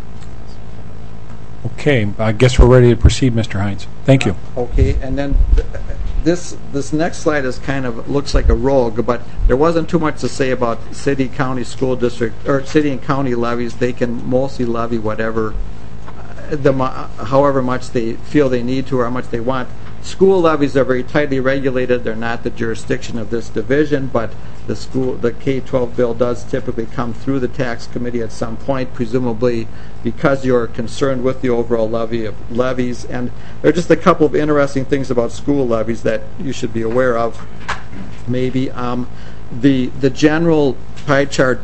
Okay, I guess we're ready to proceed, Mr. Hines. Thank you. Okay, and then this next slide is kind of looks like a rogue, but there wasn't too much to say about city, county, school district, or city and county levies. They can mostly levy whatever, however much they feel they need to or how much they want. School levies are very tightly regulated. They're not the jurisdiction of this division, but the K-12 bill does typically come through the tax committee at some point, presumably because you're concerned with the overall levy of levies. And there are just a couple of interesting things about school levies that you should be aware of. Maybe the general pie chart,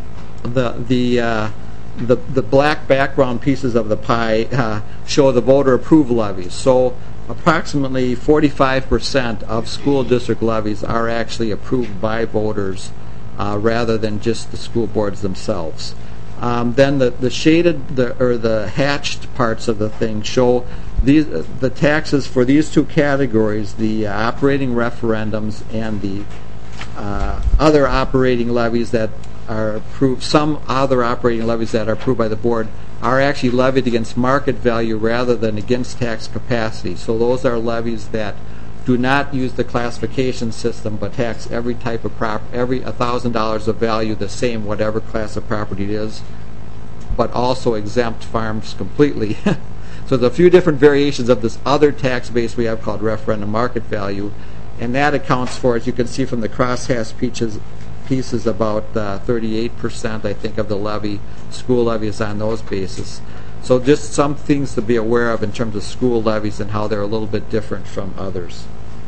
the black background pieces of the pie show the voter approved levies. So approximately 45% of school district levies are actually approved by voters rather than just the school boards themselves. Then the shaded or the hatched parts of the thing show the taxes for these two categories, the operating referendums and the other operating levies that are approved. Some other operating levies that are approved by the board are actually levied against market value rather than against tax capacity. So those are levies that do not use the classification system but tax every type of every $1,000 of value the same whatever class of property it is, but also exempt farms completely. So there's a few different variations of this other tax base we have called referendum market value, and that accounts for, as you can see from the crosshatch pieces, about 38%, I think, of the levy, school levy is on those bases. So just some things to be aware of in terms of school levies and how they're a little bit different from others.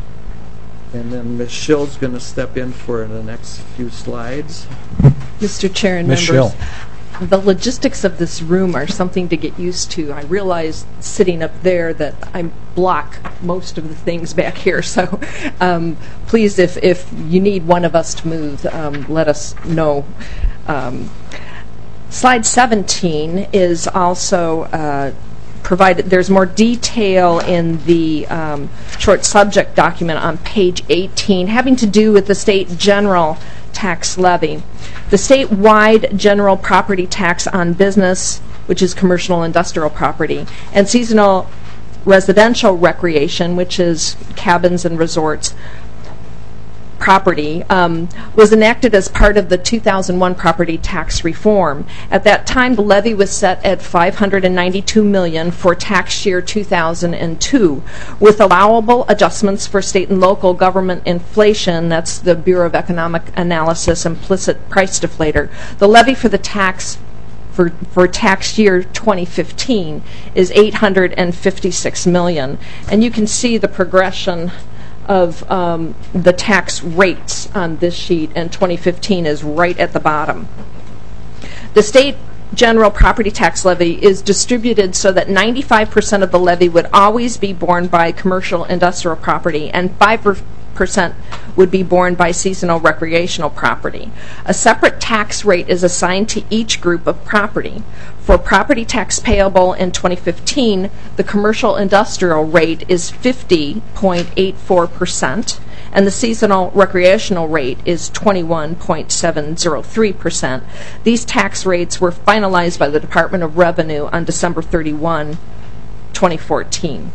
And then Ms. Schill's going to step in for the next few slides. Mr. Chair and Ms. members, Schill. the logistics of this room are something to get used to. I realize sitting up there that I block most of the things back here, so please, if you need one of us to move, let us know. Slide 17 is also provided. There's more detail in the short subject document on page 18 having to do with the state general tax levy. The statewide general property tax on business, which is commercial industrial property, and seasonal residential recreation, which is cabins and resorts property, was enacted as part of the 2001 property tax reform. At that time, the levy was set at $592 million for tax year 2002, with allowable adjustments for state and local government inflation. That's the Bureau of Economic Analysis implicit price deflator. The levy for the tax for tax year 2015 is $856 million, and you can see the progression of the tax rates on this sheet, and 2015 is right at the bottom. The state general property tax levy is distributed so that 95% of the levy would always be borne by commercial industrial property and 5% would be borne by seasonal recreational property. A separate tax rate is assigned to each group of property. For property tax payable in 2015, the commercial industrial rate is 50.84%, and the seasonal recreational rate is 21.703%. These tax rates were finalized by the Department of Revenue on December 31, 2014.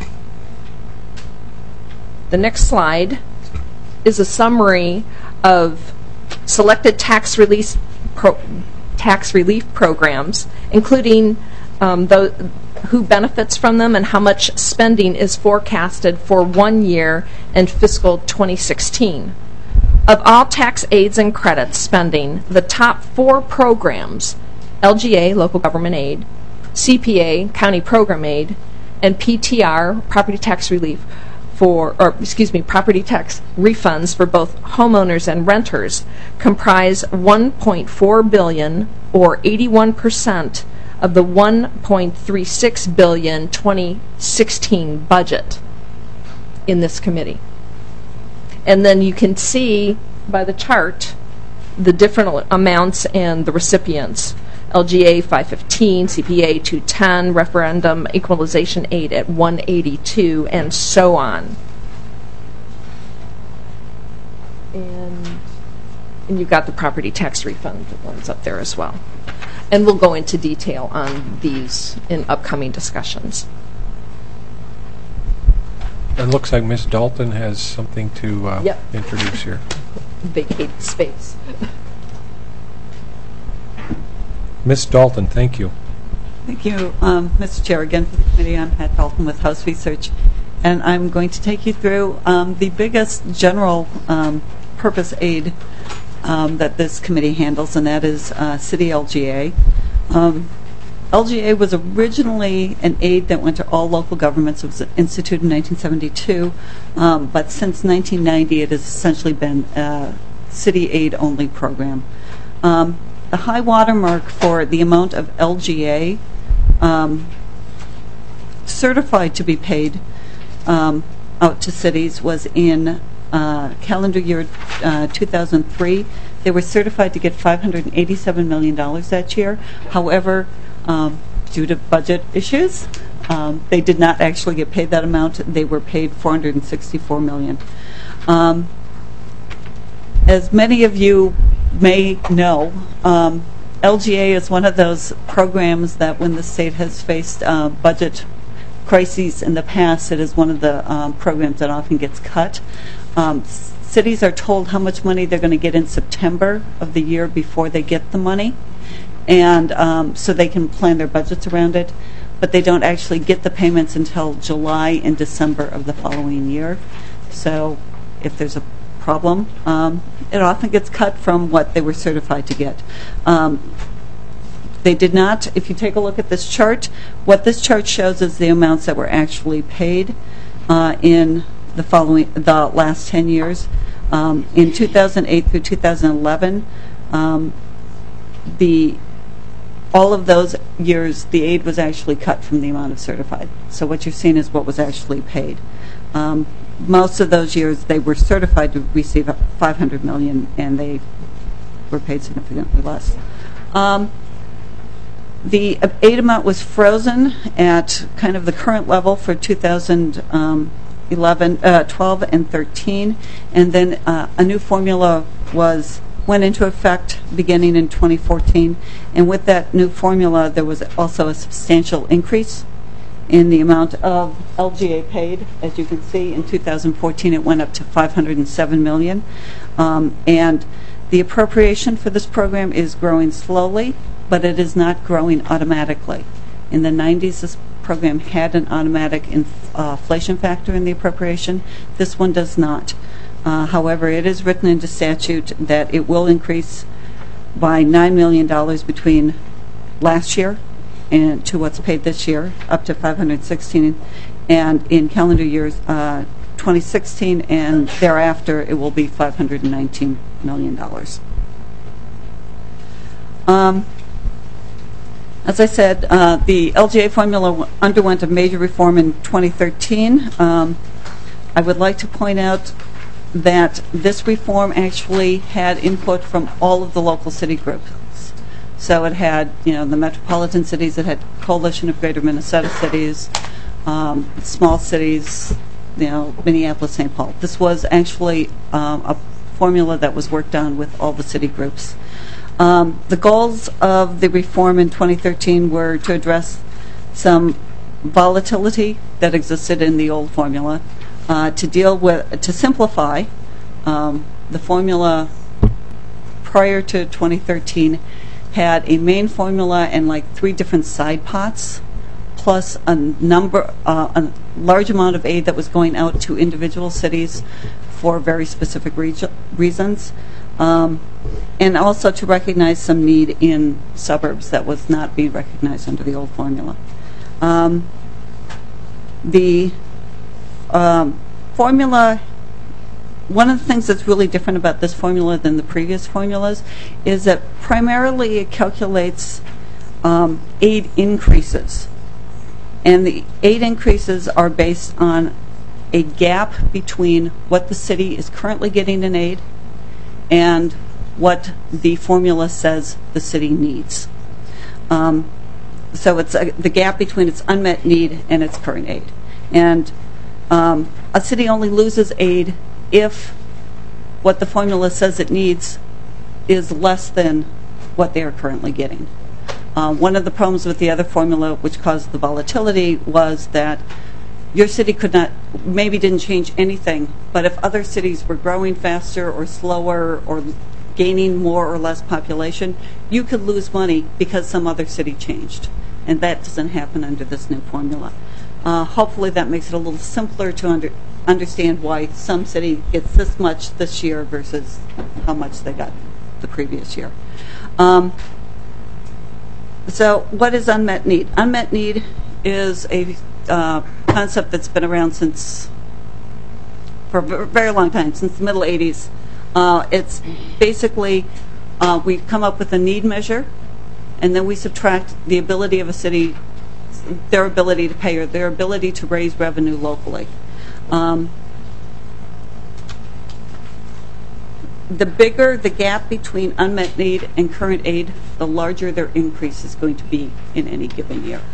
The next slide is a summary of selected tax tax relief programs, including who benefits from them and how much spending is forecasted for 1 year in fiscal 2016. Of all tax aids and credits spending, the top 4 programs, LGA, local government aid, CPA, county program aid, and PTR, property tax relief, property tax refunds for both homeowners and renters, comprise $1.4 billion, or 81% of the $1.36 billion 2016 budget in this committee. And then you can see by the chart the different amounts and the recipients. LGA 515, CPA 210, referendum equalization aid at 182, and so on. And you've got the property tax refund ones up there as well. And we'll go into detail on these in upcoming discussions. It looks like Ms. Dalton has something to introduce here. Vacate space. Ms. Dalton, thank you. Thank you, Mr. Chair. Again, for the committee, I'm Pat Dalton with House Research, and I'm going to take you through the biggest general purpose aid that this committee handles, and that is City LGA. LGA was originally an aid that went to all local governments. It was instituted in 1972, but since 1990, it has essentially been a city aid-only program. The high watermark for the amount of LGA certified to be paid out to cities was in calendar year 2003. They were certified to get $587 million that year. However, due to budget issues, they did not actually get paid that amount. They were paid $464 million. As many of you may know, LGA is one of those programs that when the state has faced budget crises in the past, it is one of the programs that often gets cut. Cities are told how much money they're going to get in September of the year before they get the money, and so they can plan their budgets around it, but they don't actually get the payments until July and December of the following year. So if there's a problem, it often gets cut from what they were certified to get. They did not, if you take a look at this chart, what this chart shows is the amounts that were actually paid in the last 10 years. In 2008 through 2011, all of those years, the aid was actually cut from the amount of certified. So what you're seeing is what was actually paid. Most of those years, they were certified to receive $500 million, and they were paid significantly less. The aid amount was frozen at kind of the current level for 2012 and 13, and then a new formula went into effect beginning in 2014, and with that new formula, there was also a substantial increase in the amount of LGA paid. As you can see, in 2014, it went up to $507 million, and the appropriation for this program is growing slowly, but it is not growing automatically. In the 90s, this program had an automatic inflation factor in the appropriation. This one does not. However, it is written into statute that it will increase by $9 million between last year and to what's paid this year, up to $516, and in calendar years 2016 and thereafter, it will be $519 million. As I said, the LGA formula underwent a major reform in 2013. I would like to point out that this reform actually had input from all of the local city groups. So it had, the metropolitan cities, it had Coalition of Greater Minnesota Cities, small cities, Minneapolis, St. Paul. This was actually a formula that was worked on with all the city groups. The goals of the reform in 2013 were to address some volatility that existed in the old formula, to simplify the formula. Prior to 2013 had a main formula and like 3 different side pots, plus a large amount of aid that was going out to individual cities for very specific reasons, and also to recognize some need in suburbs that was not being recognized under the old formula. The formula, one of the things that's really different about this formula than the previous formulas is that primarily it calculates aid increases. And the aid increases are based on a gap between what the city is currently getting in aid and what the formula says the city needs. So it's the gap between its unmet need and its current aid. And a city only loses aid if what the formula says it needs is less than what they are currently getting. One of the problems with the other formula, which caused the volatility, was that your city maybe didn't change anything, but if other cities were growing faster or slower or gaining more or less population, you could lose money because some other city changed. And that doesn't happen under this new formula. Hopefully that makes it a little simpler to understand why some city gets this much this year versus how much they got the previous year. So what is unmet need? Unmet need is a concept that's been around for a very long time, since the middle 80s. It's basically, we come up with a need measure, and then we subtract the ability of a city, their ability to pay or their ability to raise revenue locally. The bigger the gap between unmet need and current aid, the larger their increase is going to be in any given year.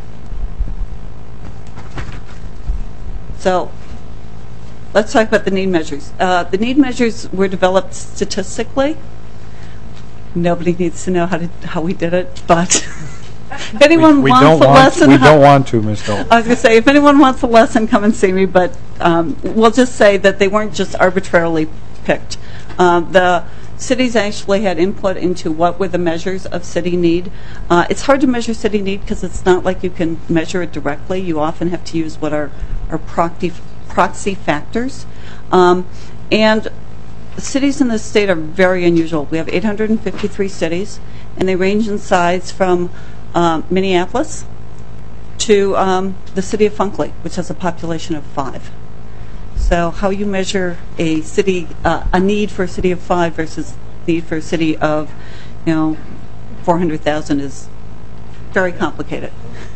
So let's talk about the need measures. The need measures were developed statistically. Nobody needs to know how we did it, but if anyone wants a lesson... We don't want to, Ms. Hill. I was going to say, if anyone wants a lesson, come and see me, but we'll just say that they weren't just arbitrarily picked. The cities actually had input into what were the measures of city need. It's hard to measure city need because it's not like you can measure it directly. You often have to use what are proxy factors. And cities in this state are very unusual. We have 853 cities, and they range in size from Minneapolis to the city of Funkley, which has a population of 5. So how you measure a city, a need for a city of 5 versus need for a city of, 400,000 is very complicated.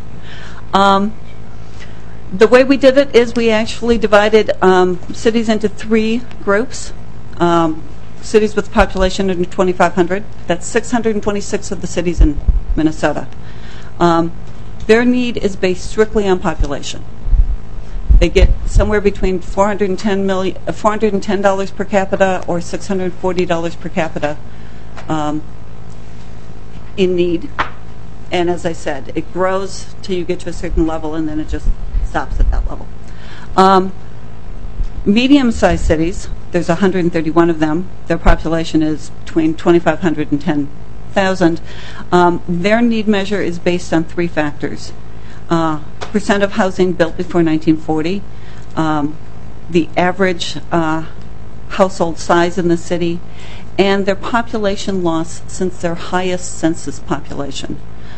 The way we did it is we actually divided cities into 3 groups. Cities with a population under 2,500. That's 626 of the cities in Minnesota. Their need is based strictly on population. They get somewhere between $410 per capita or $640 per capita in need. And as I said, it grows till you get to a certain level, and then it just stops at that level. Medium-sized cities, there's 131 of them. Their population is between 2,500 and 10,000. Their need measure is based on 3 factors. Percent of housing built before 1940, the average household size in the city, and their population loss since their highest census population.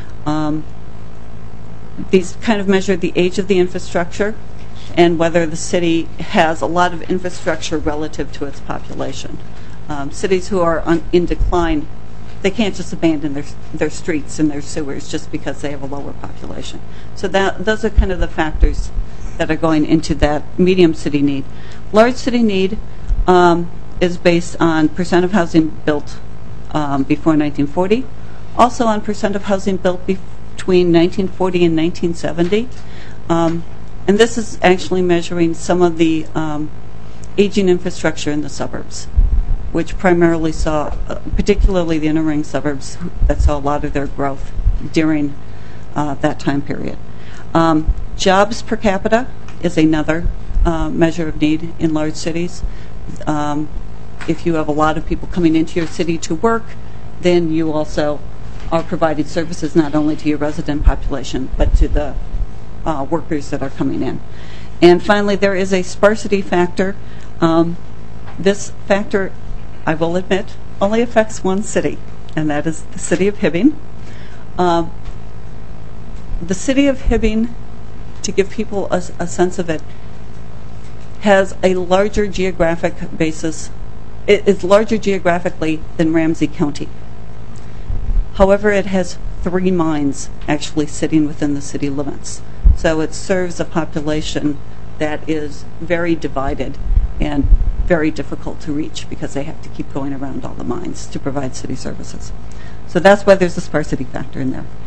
These kind of measure the age of the infrastructure and whether the city has a lot of infrastructure relative to its population. Cities who are in decline, they can't just abandon their streets and their sewers just because they have a lower population. So those are kind of the factors that are going into that medium city need. Large city need is based on percent of housing built before 1940, also on percent of housing built between 1940 and 1970. And this is actually measuring some of the aging infrastructure in the suburbs, which primarily saw, particularly the inner ring suburbs, that saw a lot of their growth during that time period. Jobs per capita is another measure of need in large cities. If you have a lot of people coming into your city to work, then you also are providing services not only to your resident population, but to the workers that are coming in. And finally, there is a sparsity factor. This factor, I will admit, only affects one city, and that is the city of Hibbing. The city of Hibbing, to give people a sense of it, has a larger geographic basis. It is larger geographically than Ramsey County. However, it has 3 mines actually sitting within the city limits. So it serves a population that is very divided and very difficult to reach because they have to keep going around all the mines to provide city services. So that's why there's a sparsity factor in there.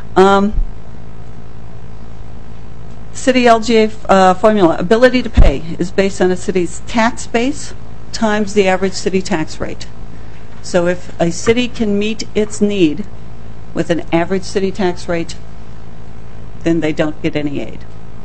City LGA formula, ability to pay, is based on a city's tax base times the average city tax rate. So if a city can meet its need with an average city tax rate, then they don't get any aid.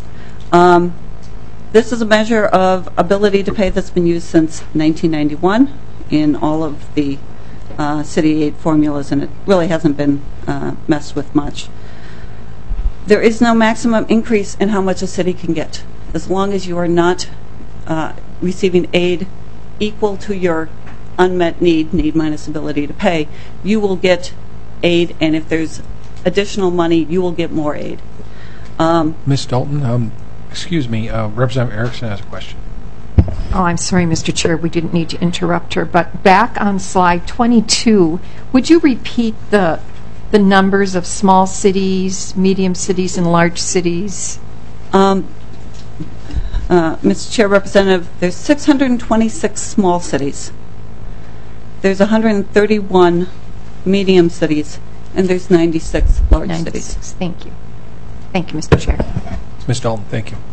This is a measure of ability to pay that's been used since 1991 in all of the city aid formulas, and it really hasn't been messed with much. There is no maximum increase in how much a city can get. As long as you are not receiving aid equal to your unmet need minus ability to pay, you will get aid, and if there's additional money, you will get more aid. Ms. Dalton, excuse me, Representative Erickson has a question. Oh, I'm sorry, Mr. Chair, we didn't need to interrupt her, but back on slide 22, would you repeat the numbers of small cities, medium cities, and large cities? Mr. Chair, Representative, there's 626 small cities. There's 131 medium cities, and there's 96 large cities. Thank you. Thank you, Mr. Chair. Ms. Dalton, thank you.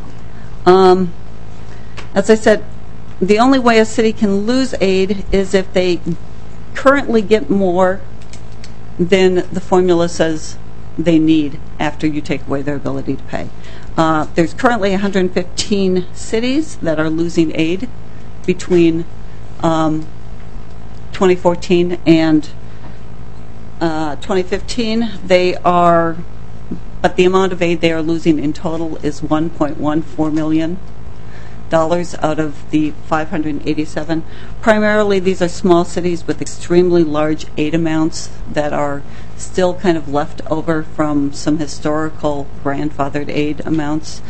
As I said, the only way a city can lose aid is if they currently get more than the formula says they need after you take away their ability to pay. There's currently 115 cities that are losing aid between 2014 and 2015. But the amount of aid they are losing in total is $1.14 million out of the 587. Primarily, these are small cities with extremely large aid amounts that are still kind of left over from some historical grandfathered aid amounts.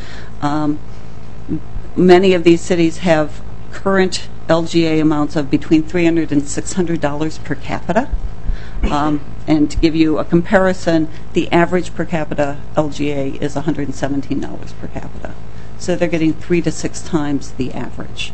Many of these cities have current LGA amounts of between $300 and $600 per capita. And to give you a comparison, the average per capita LGA is $117 per capita. So they're getting 3 to 6 times the average.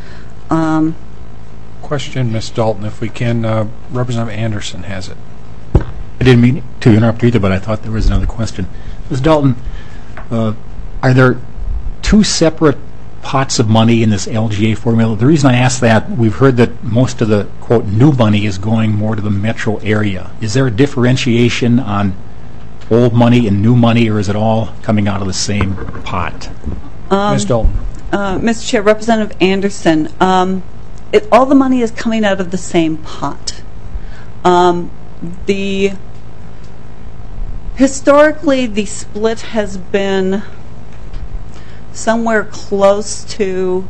Question, Ms. Dalton, if we can. Representative Anderson has it. I didn't mean to interrupt either, but I thought there was another question. Ms. Dalton, are there 2 separate pots of money in this LGA formula? The reason I ask that, we've heard that most of the, quote, new money is going more to the metro area. Is there a differentiation on old money and new money, or is it all coming out of the same pot? Ms. Dalton. Mr. Chair, Representative Anderson, all the money is coming out of the same pot. Historically, the split has been somewhere close to,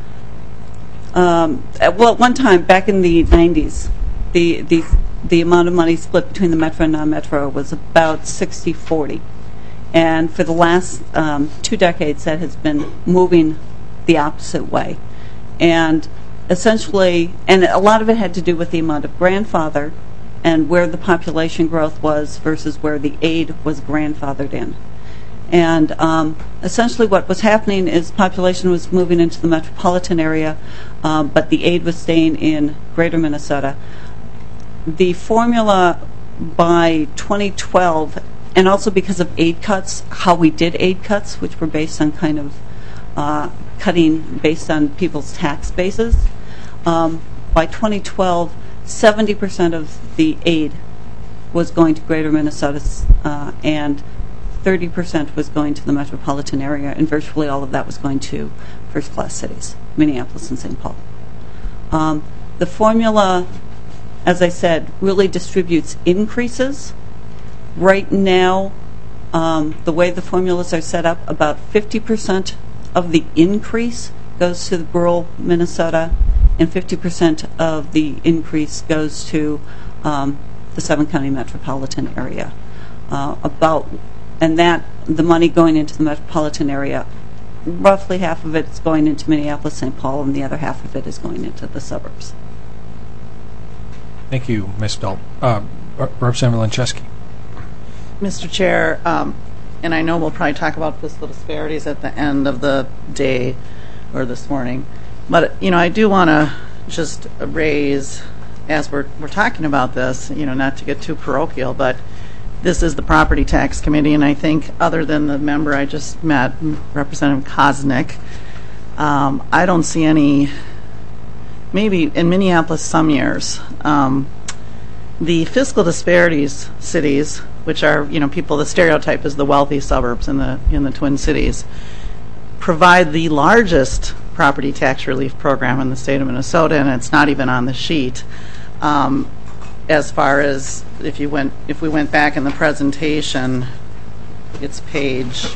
at one time back in the 90s, the amount of money split between the metro and non-metro was about 60-40. And for the last 2 decades, that has been moving the opposite way. And essentially, and a lot of it had to do with the amount of grandfather and where the population growth was versus where the aid was grandfathered in. And essentially what was happening is population was moving into the metropolitan area, but the aid was staying in greater Minnesota. The formula by 2012, and also because of aid cuts, how we did aid cuts, which were based on kind of cutting based on people's tax bases, by 2012, 70% of the aid was going to greater Minnesota, and 30% was going to the metropolitan area, and virtually all of that was going to first-class cities, Minneapolis and St. Paul. The formula, as I said, really distributes increases Right now, the way the formulas are set up, about 50% of the increase goes to the rural Minnesota, and 50% of the increase goes to the 7-county metropolitan area. And that the money going into the metropolitan area, roughly half of it is going into Minneapolis, St. Paul, and the other half of it is going into the suburbs. Thank you, Ms. Belt. Representative Lencheski. Mr. Chair, and I know we'll probably talk about fiscal disparities at the end of the day or this morning, but I do want to just raise, as we're talking about this, not to get too parochial, but this is the Property Tax Committee, and I think other than the member I just met, Representative Koznick, I don't see any, maybe in Minneapolis some years, the fiscal disparities cities, which are, people, the stereotype is the wealthy suburbs in the Twin Cities, provide the largest property tax relief program in the state of Minnesota, and it's not even on the sheet. As far as if we went back in the presentation, it's page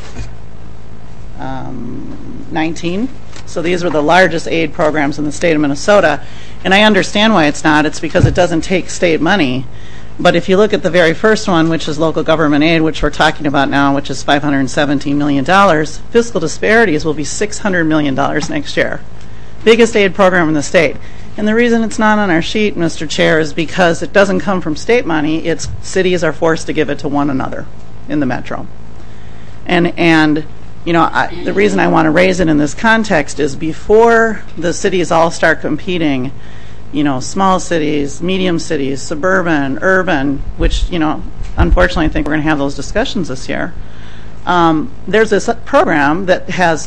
19. So these are the largest aid programs in the state of Minnesota, and I understand why it's not. It's because it doesn't take state money. But if you look at the very first one, which is local government aid, which we're talking about now, which is $517 million, fiscal disparities will be $600 million next year. Biggest aid program in the state. And the reason it's not on our sheet, Mr. Chair, is because it doesn't come from state money. It's cities are forced to give it to one another in the metro. And the reason I want to raise it in this context is before the cities all start competing, small cities, medium cities, suburban, urban, which, unfortunately I think we're going to have those discussions this year. There's this program that has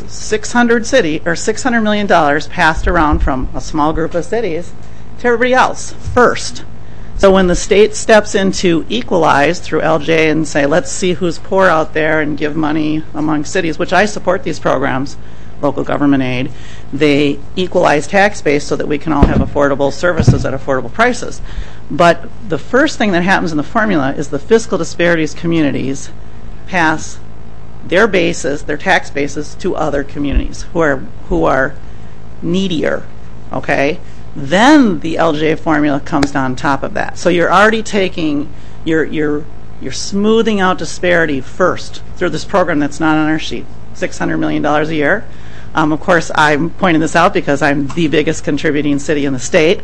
$600 million passed around from a small group of cities to everybody else first. So when the state steps in to equalize through LJ and say, let's see who's poor out there and give money among cities, which I support these programs, local government aid, they equalize tax base so that we can all have affordable services at affordable prices. But the first thing that happens in the formula is the fiscal disparities communities pass their bases, their tax bases, to other communities who are needier. Okay, then the LJ formula comes on top of that. So you're already taking you're smoothing out disparity first through this program that's not on our sheet, $600 million a year. Of course, I'm pointing this out because I'm the biggest contributing city in the state.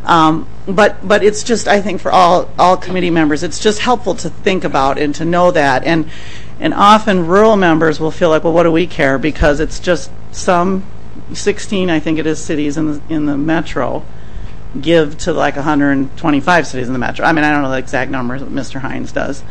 But it's just, I think, for all committee members, it's just helpful to think about and to know that. And often rural members will feel like, well, what do we care? Because it's just some 16, I think it is, cities in the metro give to like 125 cities in the metro. I mean, I don't know the exact numbers that Mr. Hines does.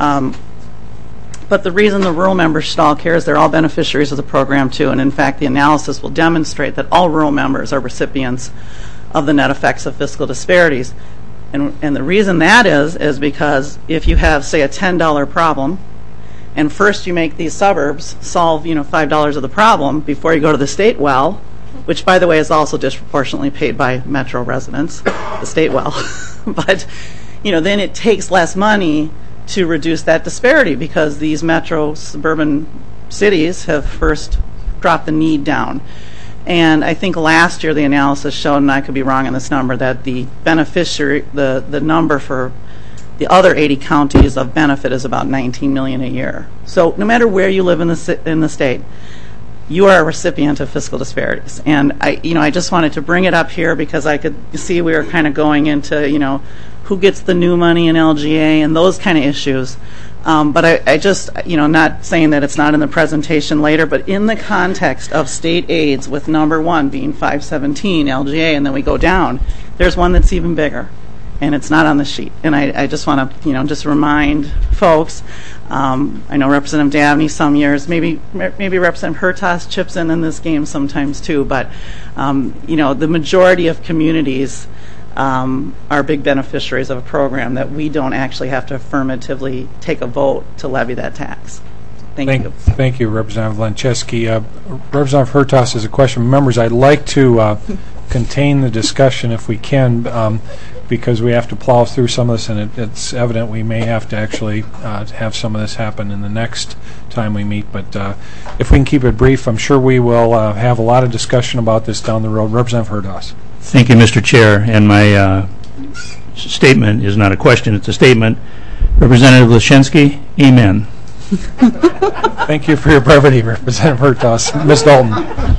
But the reason the rural members should all care is they're all beneficiaries of the program too, and in fact the analysis will demonstrate that all rural members are recipients of the net effects of fiscal disparities. And the reason that is because if you have, say, a $10 problem, and first you make these suburbs solve, $5 of the problem before you go to the state well, which, by the way, is also disproportionately paid by metro residents, the state well. But, then it takes less money to reduce that disparity because these metro suburban cities have first dropped the need down. And I think last year the analysis showed, and I could be wrong on this number, that the beneficiary, the number for the other 80 counties of benefit is about $19 million a year. So no matter where you live in the state, you are a recipient of fiscal disparities. And I just wanted to bring it up here because I could see we were kind of going into, who gets the new money in LGA and those kind of issues. But I just, not saying that it's not in the presentation later, but in the context of state aids, with number one being 517 LGA, and then we go down, there's one that's even bigger, and it's not on the sheet. And I just want to, just remind folks. I know Representative Dabney some years, maybe Representative Hertas chips in this game sometimes too. But the majority of communities are big beneficiaries of a program that we don't actually have to affirmatively take a vote to levy that tax. Thank you. Thank you, Representative Lencheski. Representative Hertas has a question. Members, I'd like to contain the discussion if we can, because we have to plow through some of this, and it's evident we may have to actually have some of this happen in the next time we meet. But if we can keep it brief, I'm sure we will have a lot of discussion about this down the road. Representative Hurtas. Thank you, Mr. Chair. And my statement is not a question, it's a statement. Representative Lashinsky, amen. Thank you for your brevity, Representative Hurtas. Ms. Dalton.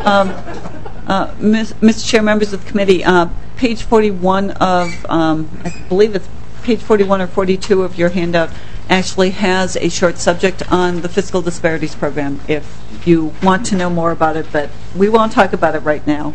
Mr. Chair, members of the committee, page 41 of, I believe it's page 41 or 42 of your handout actually has a short subject on the Fiscal Disparities Program if you want to know more about it, but we won't talk about it right now.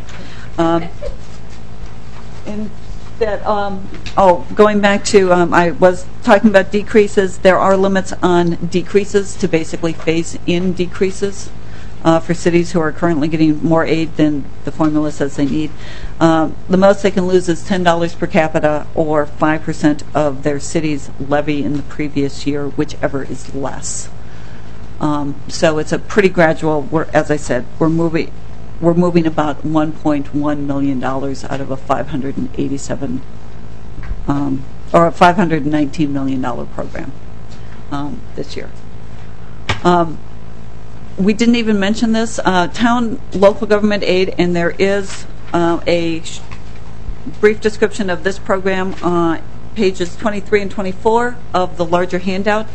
Going back to, I was talking about decreases. There are limits on decreases to basically phase in decreases for cities who are currently getting more aid than the formula says they need. The most they can lose is $10 per capita or 5% of their city's levy in the previous year, whichever is less. So it's a pretty gradual. As I said, we're moving about $1.1 million out of a $587 or a $519 million program this year. We didn't even mention this town local government aid, and there is a brief description of this program on pages 23 and 24 of the larger handout.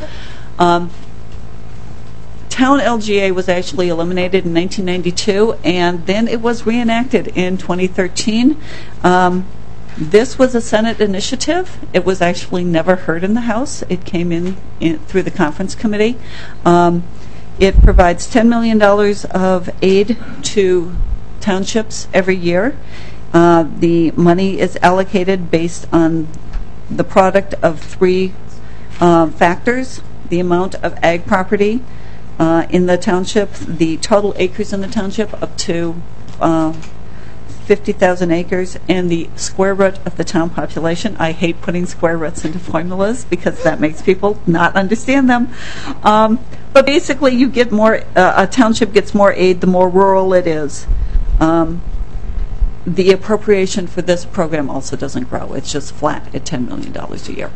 Town LGA was actually eliminated in 1992, and then it was reenacted in 2013. This was a Senate initiative. It was actually never heard in the House. It came in through the conference committee. It provides $10 million of aid to townships every year. The money is allocated based on the product of three factors: the amount of ag property in the township, the total acres in the township up to 50,000 acres, and the square root of the town population. I hate putting square roots into formulas because that makes people not understand them. But basically, you get more. A township gets more aid the more rural it is. The appropriation for this program also doesn't grow. It's just flat at $10 million a year.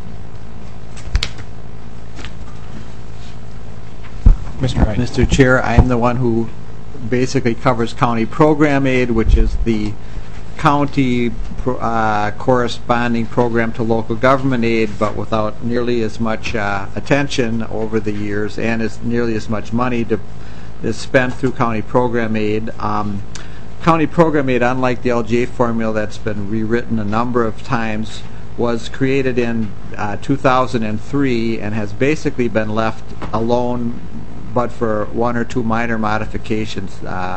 Mr. Chair, I am the one who basically covers county program aid, which is the county corresponding program to local government aid, but without nearly as much attention over the years and nearly as much money is spent through county program aid. County program aid, unlike the LGA formula that's been rewritten a number of times, was created in 2003 and has basically been left alone but for one or two minor modifications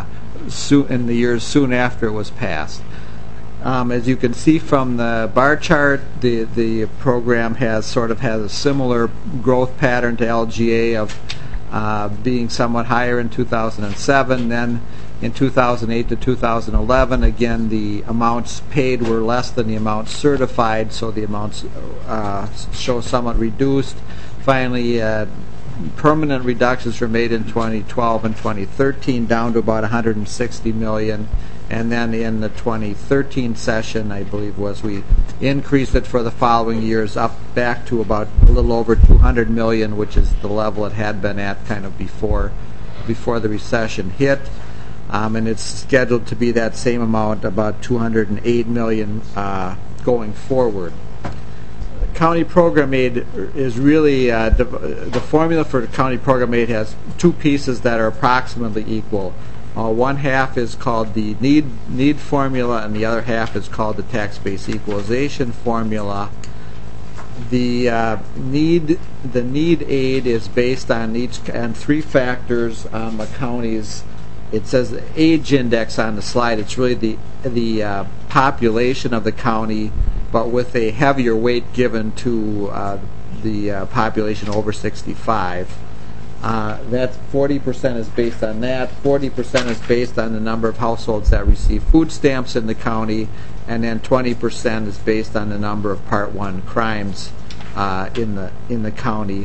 in the years soon after it was passed. As you can see from the bar chart, the program has a similar growth pattern to LGA of being somewhat higher in 2007. Then in 2008 to 2011, again, the amounts paid were less than the amounts certified, so the amounts show somewhat reduced. Finally, permanent reductions were made in 2012 and 2013 down to about $160 million, and then in the 2013 session, I believe we increased it for the following years up back to about a little over $200 million, which is the level it had been at kind of before the recession hit, and it's scheduled to be that same amount, about $208 million going forward. County program aid is really the formula for county program aid has two pieces that are approximately equal. One half is called the need formula, and the other half is called the tax base equalization formula. The need aid is based on three factors on the county's. It says age index on the slide. It's really the population of the county, but with a heavier weight given to the population over 65. That's 40% is based on that. 40% is based on the number of households that receive food stamps in the county, and then 20% is based on the number of Part 1 crimes in the county.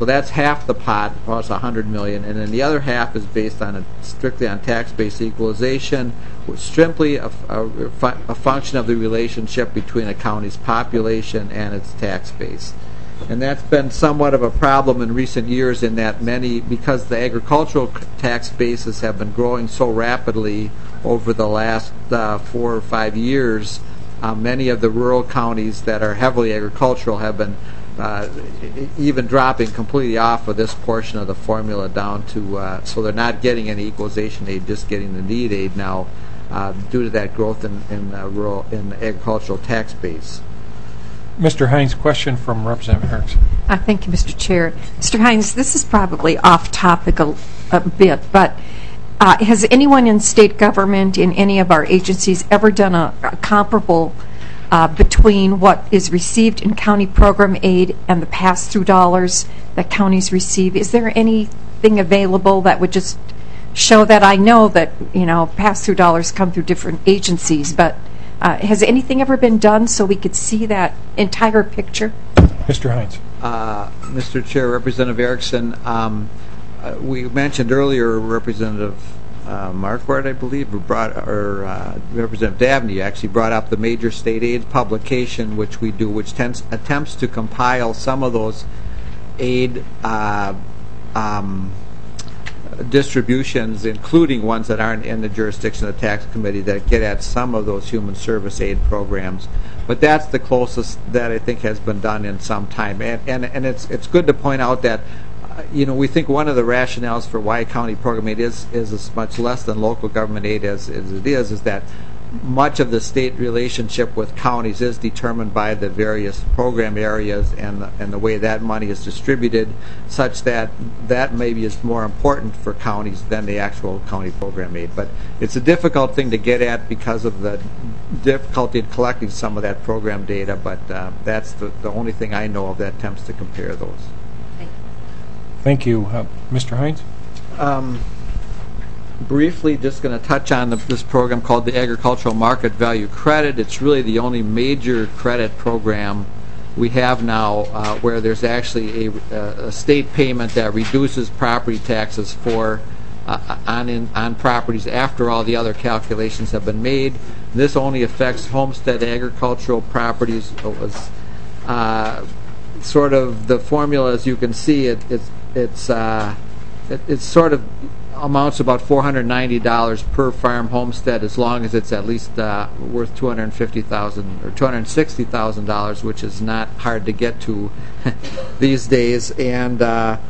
So that's half the pot, plus $100 million, and then the other half is based on strictly on tax-based equalization, which is simply a function of the relationship between a county's population and its tax base. And that's been somewhat of a problem in recent years in that because the agricultural tax bases have been growing so rapidly over the last 4 or 5 years, many of the rural counties that are heavily agricultural have been even dropping completely off of this portion of the formula down to, so they're not getting any equalization aid, just getting the need aid now due to that growth in the agricultural tax base. Mr. Hines, question from Representative Erickson. Thank you, Mr. Chair. Mr. Hines, this is probably off topic a bit, but has anyone in state government, in any of our agencies, ever done a comparable between what is received in county program aid and the pass-through dollars that counties receive? Is there anything available that would just show that? I know that, pass-through dollars come through different agencies, but has anything ever been done so we could see that entire picture? Mr. Hines. Mr. Chair, Representative Erickson, we mentioned earlier Representative Marquardt, I believe, Representative Dabney actually brought up the major state aid publication, which we do, which attempts to compile some of those aid distributions, including ones that aren't in the jurisdiction of the tax committee, that get at some of those human service aid programs. But that's the closest that I think has been done in some time. And it's good to point out that we think one of the rationales for why county program aid is as much less than local government aid as it is that much of the state relationship with counties is determined by the various program areas and the way that money is distributed, such that maybe is more important for counties than the actual county program aid. But it's a difficult thing to get at because of the difficulty in collecting some of that program data, but that's the only thing I know of that attempts to compare those. Thank you. Mr. Hines? Briefly, just going to touch on this program called the Agricultural Market Value Credit. It's really the only major credit program we have now where there's actually a state payment that reduces property taxes on properties after all the other calculations have been made. This only affects homestead agricultural properties. It was sort of the formula, as you can see, it's sort of amounts about $490 per farm homestead, as long as it's at least worth $250,000 or $260,000, which is not hard to get to these days, and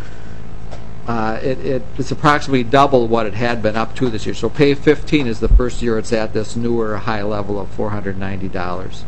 it's approximately double what it had been up to this year. So pay 15 is the first year it's at this newer high level of $490.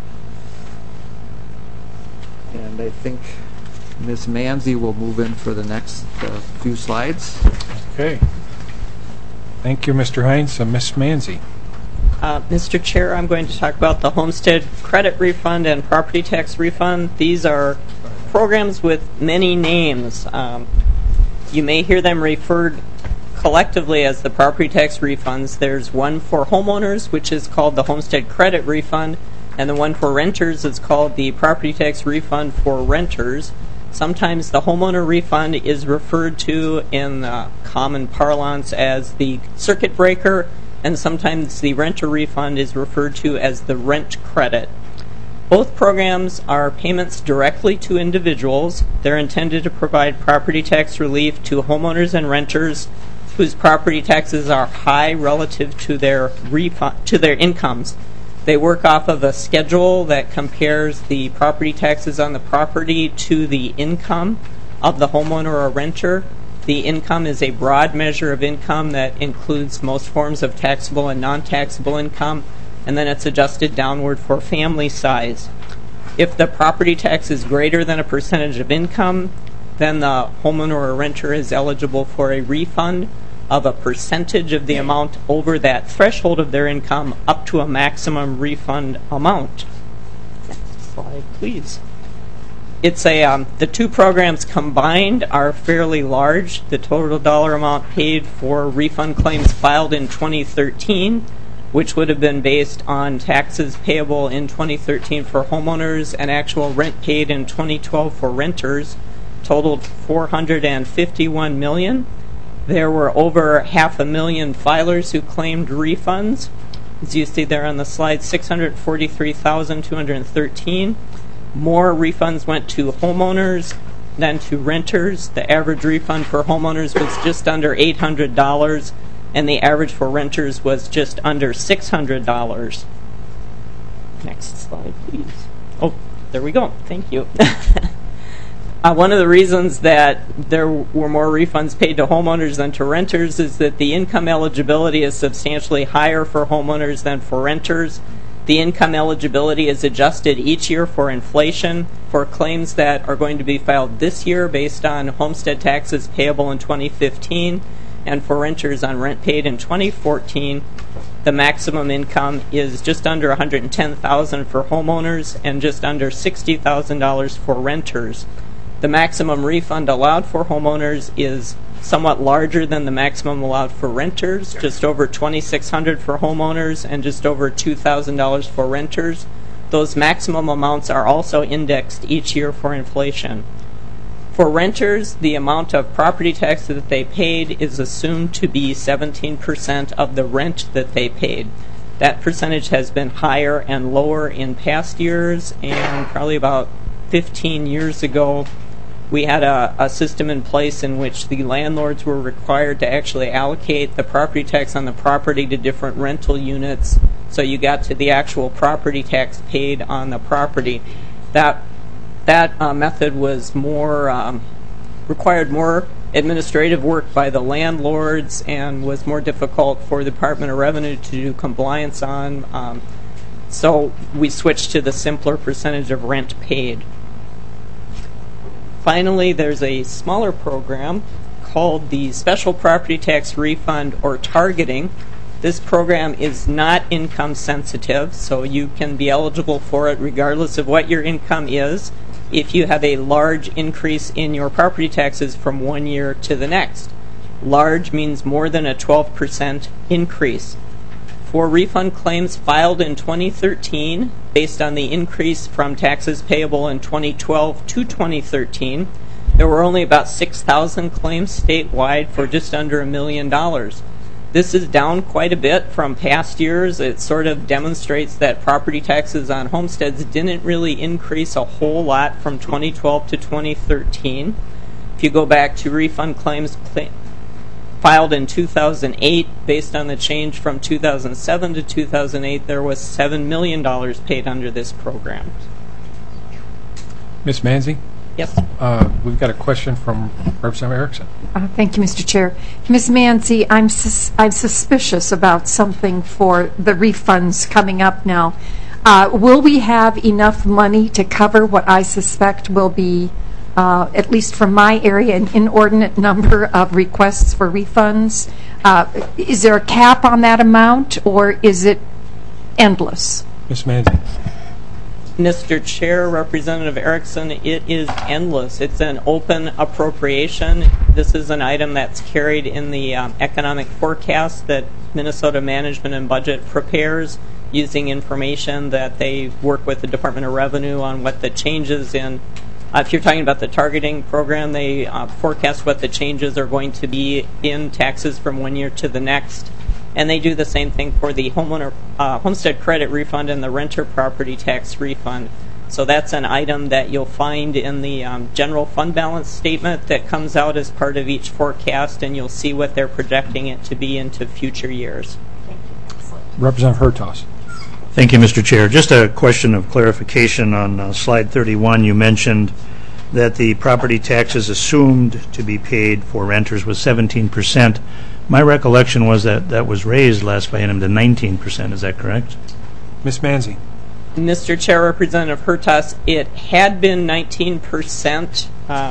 And I think Ms. Manzi will move in for the next few slides. Okay. Thank you, Mr. Hines. Ms. Manzi. Mr. Chair, I'm going to talk about the Homestead Credit Refund and Property Tax Refund. These are programs with many names. You may hear them referred collectively as the property tax refunds. There's one for homeowners, which is called the Homestead Credit Refund, and the one for renters is called the Property Tax Refund for Renters. Sometimes the homeowner refund is referred to in common parlance as the circuit breaker, and sometimes the renter refund is referred to as the rent credit. Both programs are payments directly to individuals. They're intended to provide property tax relief to homeowners and renters whose property taxes are high relative to their incomes. They work off of a schedule that compares the property taxes on the property to the income of the homeowner or renter. The income is a broad measure of income that includes most forms of taxable and non-taxable income, and then it's adjusted downward for family size. If the property tax is greater than a percentage of income, then the homeowner or renter is eligible for a refund of a percentage of the amount over that threshold of their income up to a maximum refund amount. Next slide, please. It's the two programs combined are fairly large. The total dollar amount paid for refund claims filed in 2013, which would have been based on taxes payable in 2013 for homeowners and actual rent paid in 2012 for renters, totaled $451 million. There were over 500,000 filers who claimed refunds. As you see there on the slide, 643,213. More refunds went to homeowners than to renters. The average refund for homeowners was just under $800, and the average for renters was just under $600. Next slide, please. Oh, there we go. Thank you. One of the reasons that there were more refunds paid to homeowners than to renters is that the income eligibility is substantially higher for homeowners than for renters. The income eligibility is adjusted each year for inflation for claims that are going to be filed this year based on homestead taxes payable in 2015, and for renters on rent paid in 2014. The maximum income is just under $110,000 for homeowners and just under $60,000 for renters. The maximum refund allowed for homeowners is somewhat larger than the maximum allowed for renters, just over $2,600 for homeowners and just over $2,000 for renters. Those maximum amounts are also indexed each year for inflation. For renters, the amount of property tax that they paid is assumed to be 17% of the rent that they paid. That percentage has been higher and lower in past years, and probably about 15 years ago, we had a system in place in which the landlords were required to actually allocate the property tax on the property to different rental units, so you got to the actual property tax paid on the property. That method was required more administrative work by the landlords and was more difficult for the Department of Revenue to do compliance on. So we switched to the simpler percentage of rent paid. Finally, there's a smaller program called the Special Property Tax Refund or Targeting. This program is not income sensitive, so you can be eligible for it regardless of what your income is if you have a large increase in your property taxes from one year to the next. Large means more than a 12% increase. For refund claims filed in 2013, based on the increase from taxes payable in 2012 to 2013, there were only about 6,000 claims statewide for just under $1 million. This is down quite a bit from past years. It sort of demonstrates that property taxes on homesteads didn't really increase a whole lot from 2012 to 2013. If you go back to refund claims filed in 2008, based on the change from 2007 to 2008, there was $7 million paid under this program. Ms. Manzi? Yes. We've got a question from Representative Erickson. Thank you, Mr. Chair. Ms. Manzi, I'm suspicious about something for the refunds coming up now. Will we have enough money to cover what I suspect will be, at least from my area, an inordinate number of requests for refunds? Is there a cap on that amount, or is it endless? Ms. Manzi. Mr. Chair, Representative Erickson, it is endless. It's an open appropriation. This is an item that's carried in the economic forecast that Minnesota Management and Budget prepares using information that they work with the Department of Revenue on what the changes in. If you're talking about the targeting program, they forecast what the changes are going to be in taxes from one year to the next. And they do the same thing for the homestead credit refund and the renter property tax refund. So that's an item that you'll find in the general fund balance statement that comes out as part of each forecast, and you'll see what they're projecting it to be into future years. Representative Hertaus. Thank you, Mr. Chair. Just a question of clarification on slide 31. You mentioned that the property taxes assumed to be paid for renters was 17%. My recollection was that that was raised last biennium to 19%. Is that correct? Ms. Manzi. Mr. Chair, Representative Hertaus, it had been 19%.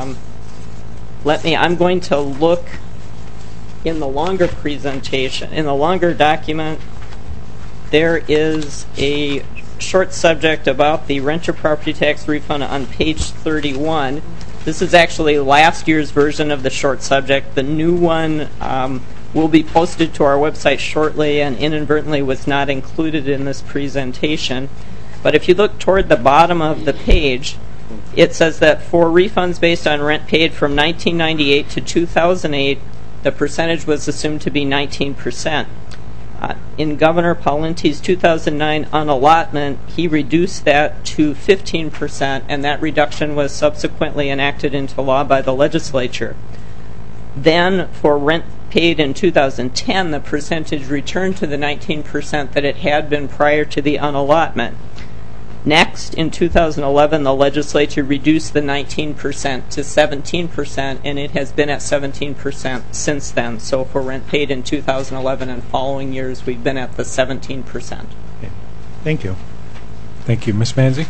I'm going to look in the longer presentation. In the longer document, there is a short subject about the renter property tax refund on page 31. This is actually last year's version of the short subject. The new one will be posted to our website shortly and inadvertently was not included in this presentation. But if you look toward the bottom of the page, it says that for refunds based on rent paid from 1998 to 2008, the percentage was assumed to be 19%. In Governor Pawlenty's 2009 unallotment, he reduced that to 15%, and that reduction was subsequently enacted into law by the legislature. Then, for rent paid in 2010, the percentage returned to the 19% that it had been prior to the unallotment. Next, in 2011, the legislature reduced the 19% to 17%, and it has been at 17% since then. So for rent paid in 2011 and following years, we've been at the 17%. Okay. Thank you. Thank you. Ms. Manzi?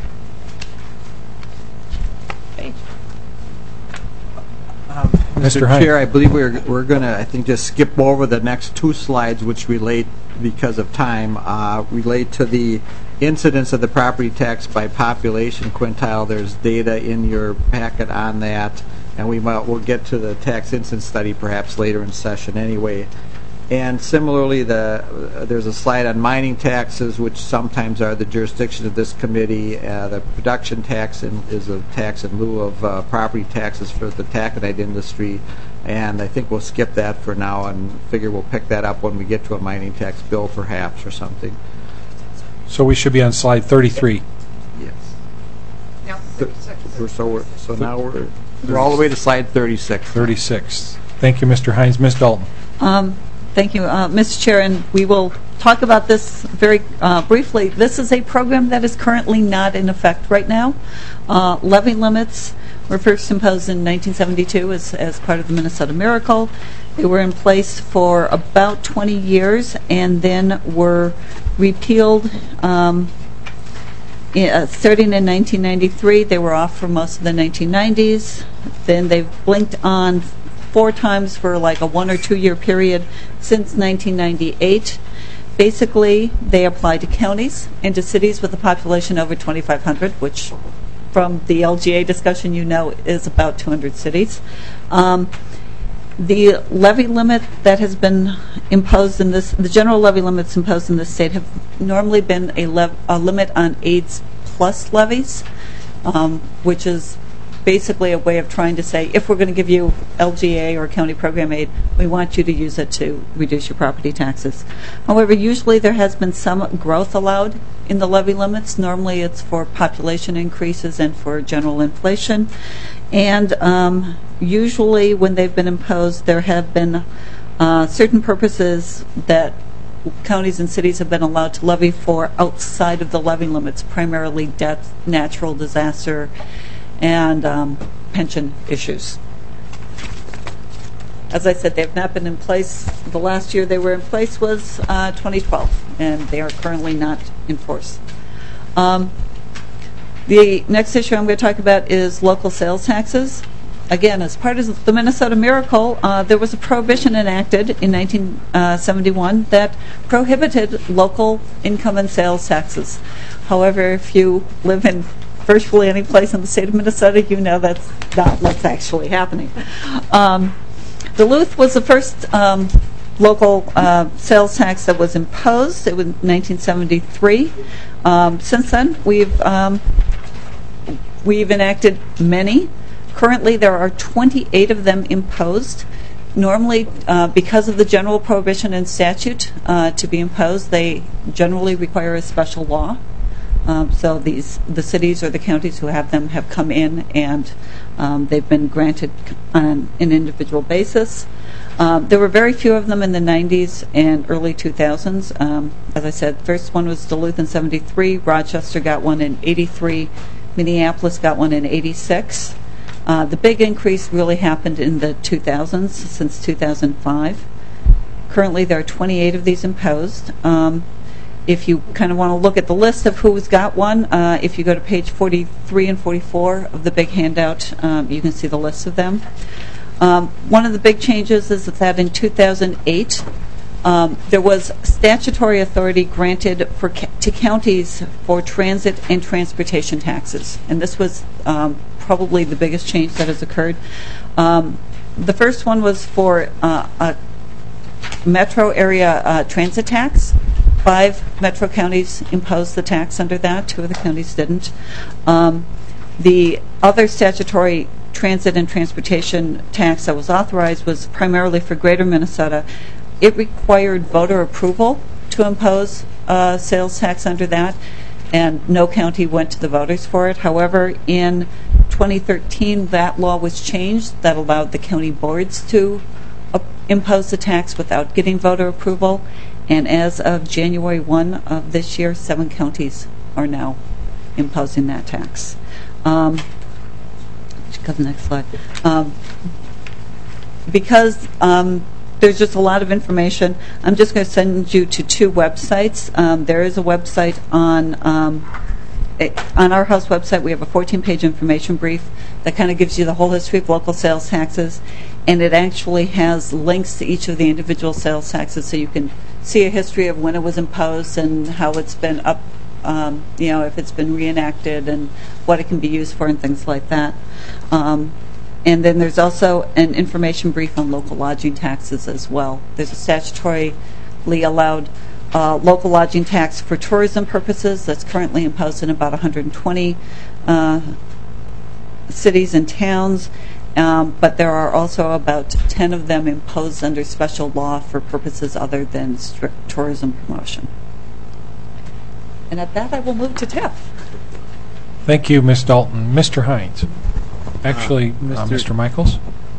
Mr. Hines. Chair, I believe we're going to, I think, just skip over the next two slides, which relate, because of time, relate to the incidence of the property tax by population quintile. There's data in your packet on that, and we'll get to the tax incidence study perhaps later in session anyway. And similarly, there's a slide on mining taxes, which sometimes are the jurisdiction of this committee. The production tax is a tax in lieu of property taxes for the taconite industry, and I think we'll skip that for now and figure we'll pick that up when we get to a mining tax bill perhaps or something. So we should be on slide 33. Yes. No, 36. So now we're all the way to slide 36. 36. Thank you, Mr. Hines. Ms. Dalton. Thank you, Mr. Chair, and we will talk about this very briefly. This is a program that is currently not in effect right now. Levy limits were first imposed in 1972 as part of the Minnesota Miracle. They were in place for about 20 years and then were repealed starting in 1993. They were off for most of the 1990s. Then they've blinked on 4 times for like a 1 or 2 year period since 1998. Basically, they apply to counties and to cities with a population over 2,500, which from the LGA discussion you know is about 200 cities. The levy limit that has been imposed in this, the general levy limits imposed in this state have normally been a limit on AIDS plus levies, which is basically a way of trying to say, if we're going to give you LGA or county program aid, we want you to use it to reduce your property taxes. However, usually there has been some growth allowed in the levy limits. Normally it's for population increases and for general inflation. And usually when they've been imposed, there have been certain purposes that counties and cities have been allowed to levy for outside of the levy limits, primarily death, natural disaster, and pension issues. As I said, they've not been in place. The last year they were in place was 2012, and they are currently not in force. The next issue I'm going to talk about is local sales taxes. Again, as part of the Minnesota Miracle, there was a prohibition enacted in 1971 that prohibited local income and sales taxes. However, if you live in virtually any place in the state of Minnesota, you know that's not what's actually happening. Duluth was the first local sales tax that was imposed. It was 1973. Since then, we've enacted many. Currently, there are 28 of them imposed. Normally, because of the general prohibition in statute to be imposed, they generally require a special law. So the cities or the counties who have them have come in and they've been granted on an individual basis. There were very few of them in the 90s and early 2000s. As I said, first one was Duluth in 73. Rochester got one in 83. Minneapolis got one in 86. The big increase really happened in the 2000s, since 2005. Currently, there are 28 of these imposed. If you kind of want to look at the list of who's got one, if you go to page 43 and 44 of the big handout, you can see the list of them. One of the big changes is that in 2008, there was statutory authority granted to counties for transit and transportation taxes, and this was probably the biggest change that has occurred. The first one was for a metro area transit tax. 5 metro counties imposed the tax under that. 2 of the counties didn't. The other statutory transit and transportation tax that was authorized was primarily for Greater Minnesota. It required voter approval to impose sales tax under that, and no county went to the voters for it. However, in 2013, that law was changed that allowed the county boards to impose the tax without getting voter approval, and as of January 1 of this year, 7 counties are now imposing that tax. Go to the next slide. Because there's just a lot of information, I'm just going to send you to 2 websites. There is a website on our House website. We have a 14-page information brief that kind of gives you the whole history of local sales taxes, and it actually has links to each of the individual sales taxes, so you can see a history of when it was imposed and how it's been up, if it's been reenacted and what it can be used for and things like that. And then there's also an information brief on local lodging taxes as well. There's a statutorily allowed local lodging tax for tourism purposes that's currently imposed in about 120 cities and towns, but there are also about 10 of them imposed under special law for purposes other than strict tourism promotion. And at that, I will move to TIF. Thank you, Ms. Dalton. Mr. Hines. Actually, Mr. Michaels.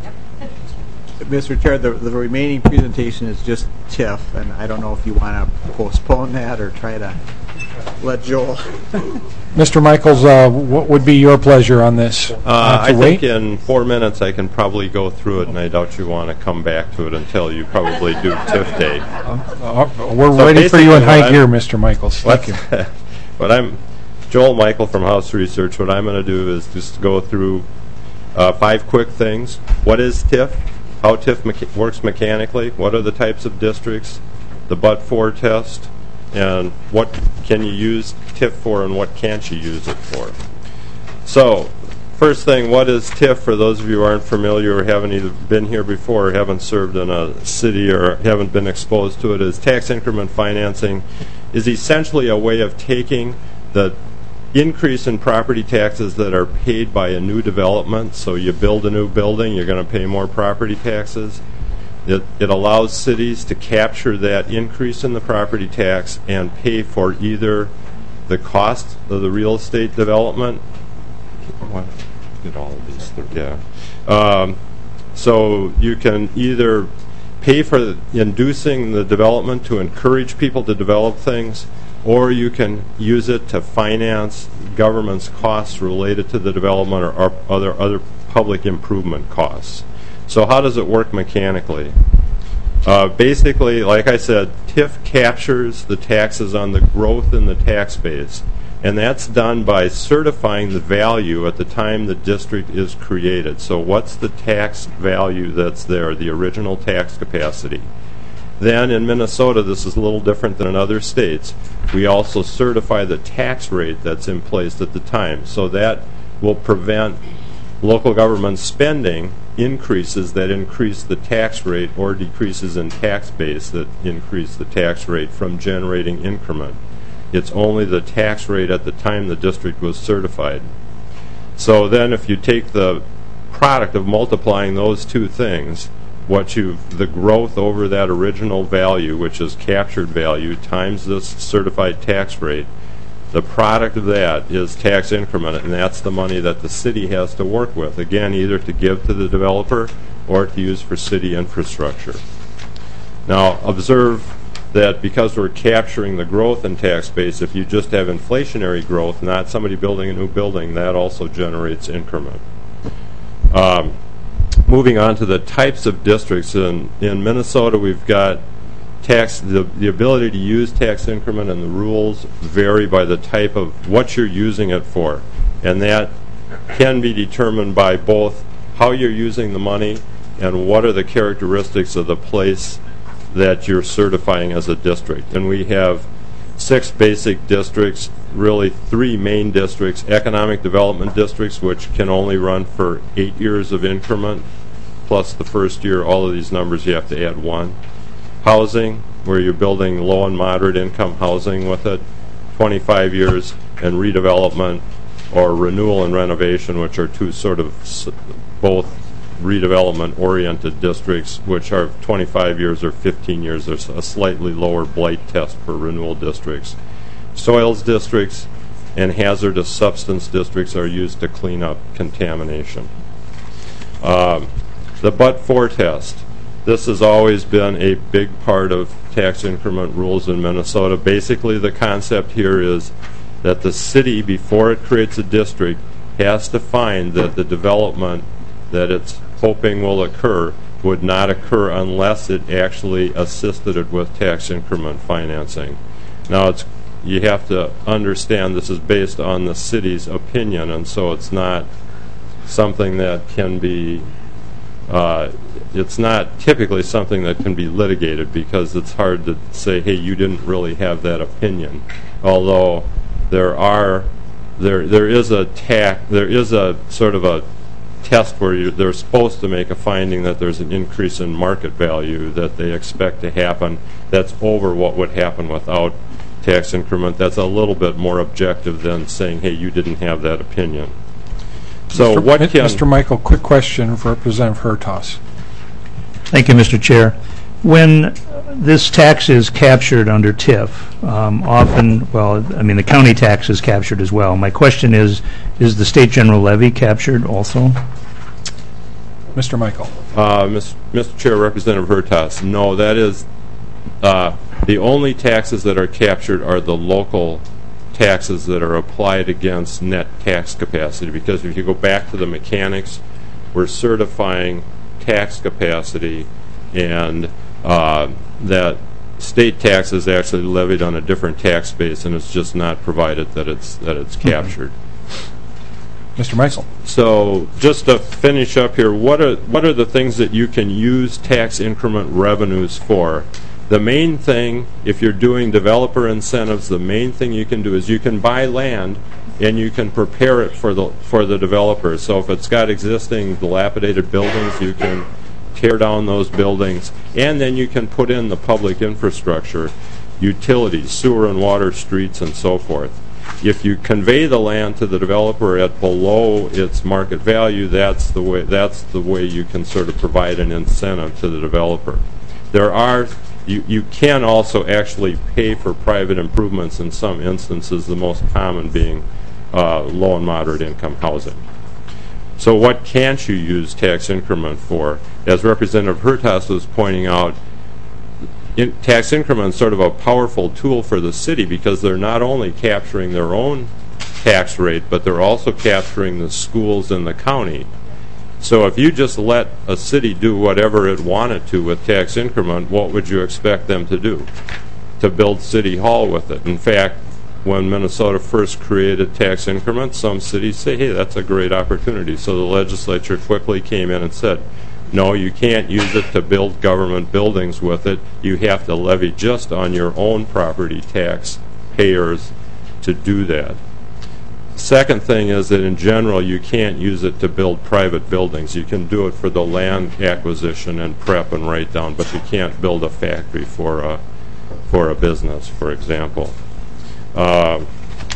Mr. Chair, the remaining presentation is just TIF, and I don't know if you want to postpone that or try to let Joel. Mr. Michaels, what would be your pleasure on this? I think in 4 minutes I can probably go through it, and I doubt you want to come back to it until you probably do TIF Day. We're ready for you in high gear, Mr. Michaels. Thank you. But I'm Joel Michael from House Research. What I'm going to do is just go through 5 quick things. What is TIF? How TIF works mechanically? What are the types of districts? The but-for test? And what can you use TIF for and what can't you use it for? So, first thing, what is TIF for those of you who aren't familiar or haven't either been here before or haven't served in a city or haven't been exposed to it? Is tax increment financing is essentially a way of taking the increase in property taxes that are paid by a new development. So you build a new building, you're going to pay more property taxes. It allows cities to capture that increase in the property tax and pay for either the cost of the real estate development. Get all of these through, yeah. So you can either pay for inducing the development to encourage people to develop things, or you can use it to finance government's costs related to the development or other public improvement costs. So how does it work mechanically? Basically, like I said, TIF captures the taxes on the growth in the tax base, and that's done by certifying the value at the time the district is created. So what's the tax value that's there, the original tax capacity? Then in Minnesota, this is a little different than in other states, we also certify the tax rate that's in place at the time. So that will prevent local government spending increases that increase the tax rate or decreases in tax base that increase the tax rate from generating increment. It's only the tax rate at the time the district was certified. So then if you take the product of multiplying those two things, the growth over that original value, which is captured value, times this certified tax rate, the product of that is tax increment, and that's the money that the city has to work with, again, either to give to the developer or to use for city infrastructure. Now, observe that because we're capturing the growth in tax base, if you just have inflationary growth, not somebody building a new building, that also generates increment. Moving on to the types of districts, in Minnesota we've got the ability to use tax increment, and the rules vary by the type of what you're using it for, and that can be determined by both how you're using the money and what are the characteristics of the place that you're certifying as a district. And we have 6 basic districts, really 3 main districts: economic development districts, which can only run for 8 years of increment, plus the first year, all of these numbers you have to add 1. Housing, where you're building low and moderate income housing with it, 25 years, and redevelopment, or renewal and renovation, which are two sort of both redevelopment-oriented districts, which are 25 years or 15 years. There's a slightly lower blight test for renewal districts. Soils districts and hazardous substance districts are used to clean up contamination. The but-for test. This has always been a big part of tax increment rules in Minnesota. Basically, the concept here is that the city, before it creates a district, has to find that the development that it's hoping will occur would not occur unless it actually assisted it with tax increment financing. Now, you have to understand this is based on the city's opinion, and so it's not something that can be it's not typically something that can be litigated, because it's hard to say, hey, you didn't really have that opinion. Although there is a sort of a test where they're supposed to make a finding that there's an increase in market value that they expect to happen that's over what would happen without tax increment. That's a little bit more objective than saying, hey, you didn't have that opinion. So Mr. Michael, quick question for Representative Hertaus. Thank you, Mr. Chair. When this tax is captured under TIF, often, well, I mean, the county tax is captured as well. My question is the state general levy captured also? Mr. Michael. Mr. Chair, Representative Hertaus, no, that is the only taxes that are captured are the local taxes that are applied against net tax capacity, because if you go back to the mechanics, we're certifying tax capacity, and that state tax is actually levied on a different tax base, and it's just not provided that it's captured. Mr. Meisel. So just to finish up here, what are the things that you can use tax increment revenues for? The main thing, if you're doing developer incentives, the main thing you can do is you can buy land and you can prepare it for the developer. So if it's got existing dilapidated buildings, you can tear down those buildings, and then you can put in the public infrastructure, utilities, sewer and water, streets, and so forth. If you convey the land to the developer at below its market value, that's the way you can sort of provide an incentive to the developer. You can also actually pay for private improvements in some instances, the most common being low and moderate income housing. So what can't you use tax increment for? As Representative Hertaus was pointing out, tax increment is sort of a powerful tool for the city, because they're not only capturing their own tax rate, but they're also capturing the schools in the county. So if you just let a city do whatever it wanted to with tax increment, what would you expect them to do? To build City Hall with it. In fact, when Minnesota first created tax increments, some cities say, hey, that's a great opportunity. So the legislature quickly came in and said, no, you can't use it to build government buildings with it. You have to levy just on your own property tax payers to do that. Second thing is that in general you can't use it to build private buildings. You can do it for the land acquisition and prep and write down, but you can't build a factory for a business, for example. And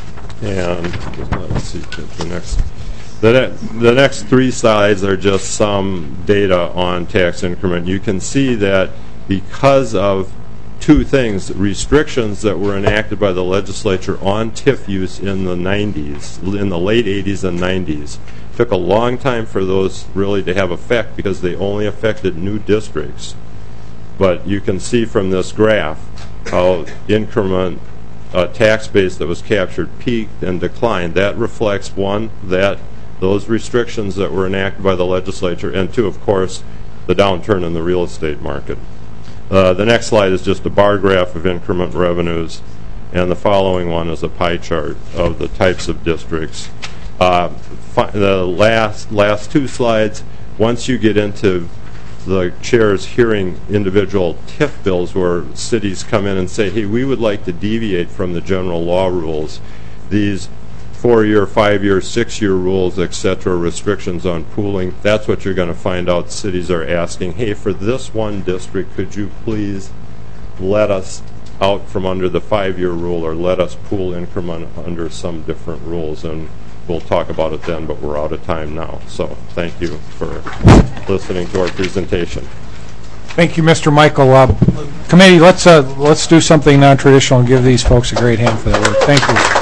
let's see, the next three slides are just some data on tax increment. You can see that because of two things, restrictions that were enacted by the legislature on TIF use in the 90s, in the late 80s and 90s. Took a long time for those really to have effect, because they only affected new districts. But you can see from this graph how increment tax base that was captured peaked and declined. That reflects, one, that those restrictions that were enacted by the legislature, and two, of course, the downturn in the real estate market. The next slide is just a bar graph of increment revenues, and the following one is a pie chart of the types of districts. The last two slides, once you get into the chair's hearing individual TIF bills where cities come in and say, hey, we would like to deviate from the general law rules, these 4-year, 5-year, 6-year rules, etc., restrictions on pooling, that's what you're going to find out cities are asking, hey, for this one district, could you please let us out from under the 5-year rule, or let us pool increment under some different rules. And we'll talk about it then, but we're out of time now. So thank you for listening to our presentation. Thank you, Mr. Michael. Committee, let's do something non-traditional and give these folks a great hand for their work. Thank you.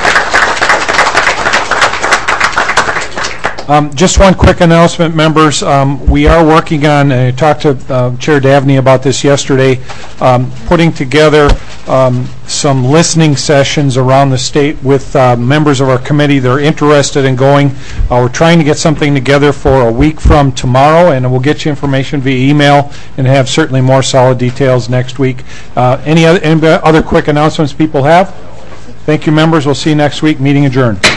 Just one quick announcement, members. We are working on, I talked to Chair Davney about this yesterday, putting together some listening sessions around the state with members of our committee that are interested in going. We're trying to get something together for a week from tomorrow, and we'll get you information via email and have certainly more solid details next week. Any other quick announcements people have? Thank you, members. We'll see you next week. Meeting adjourned.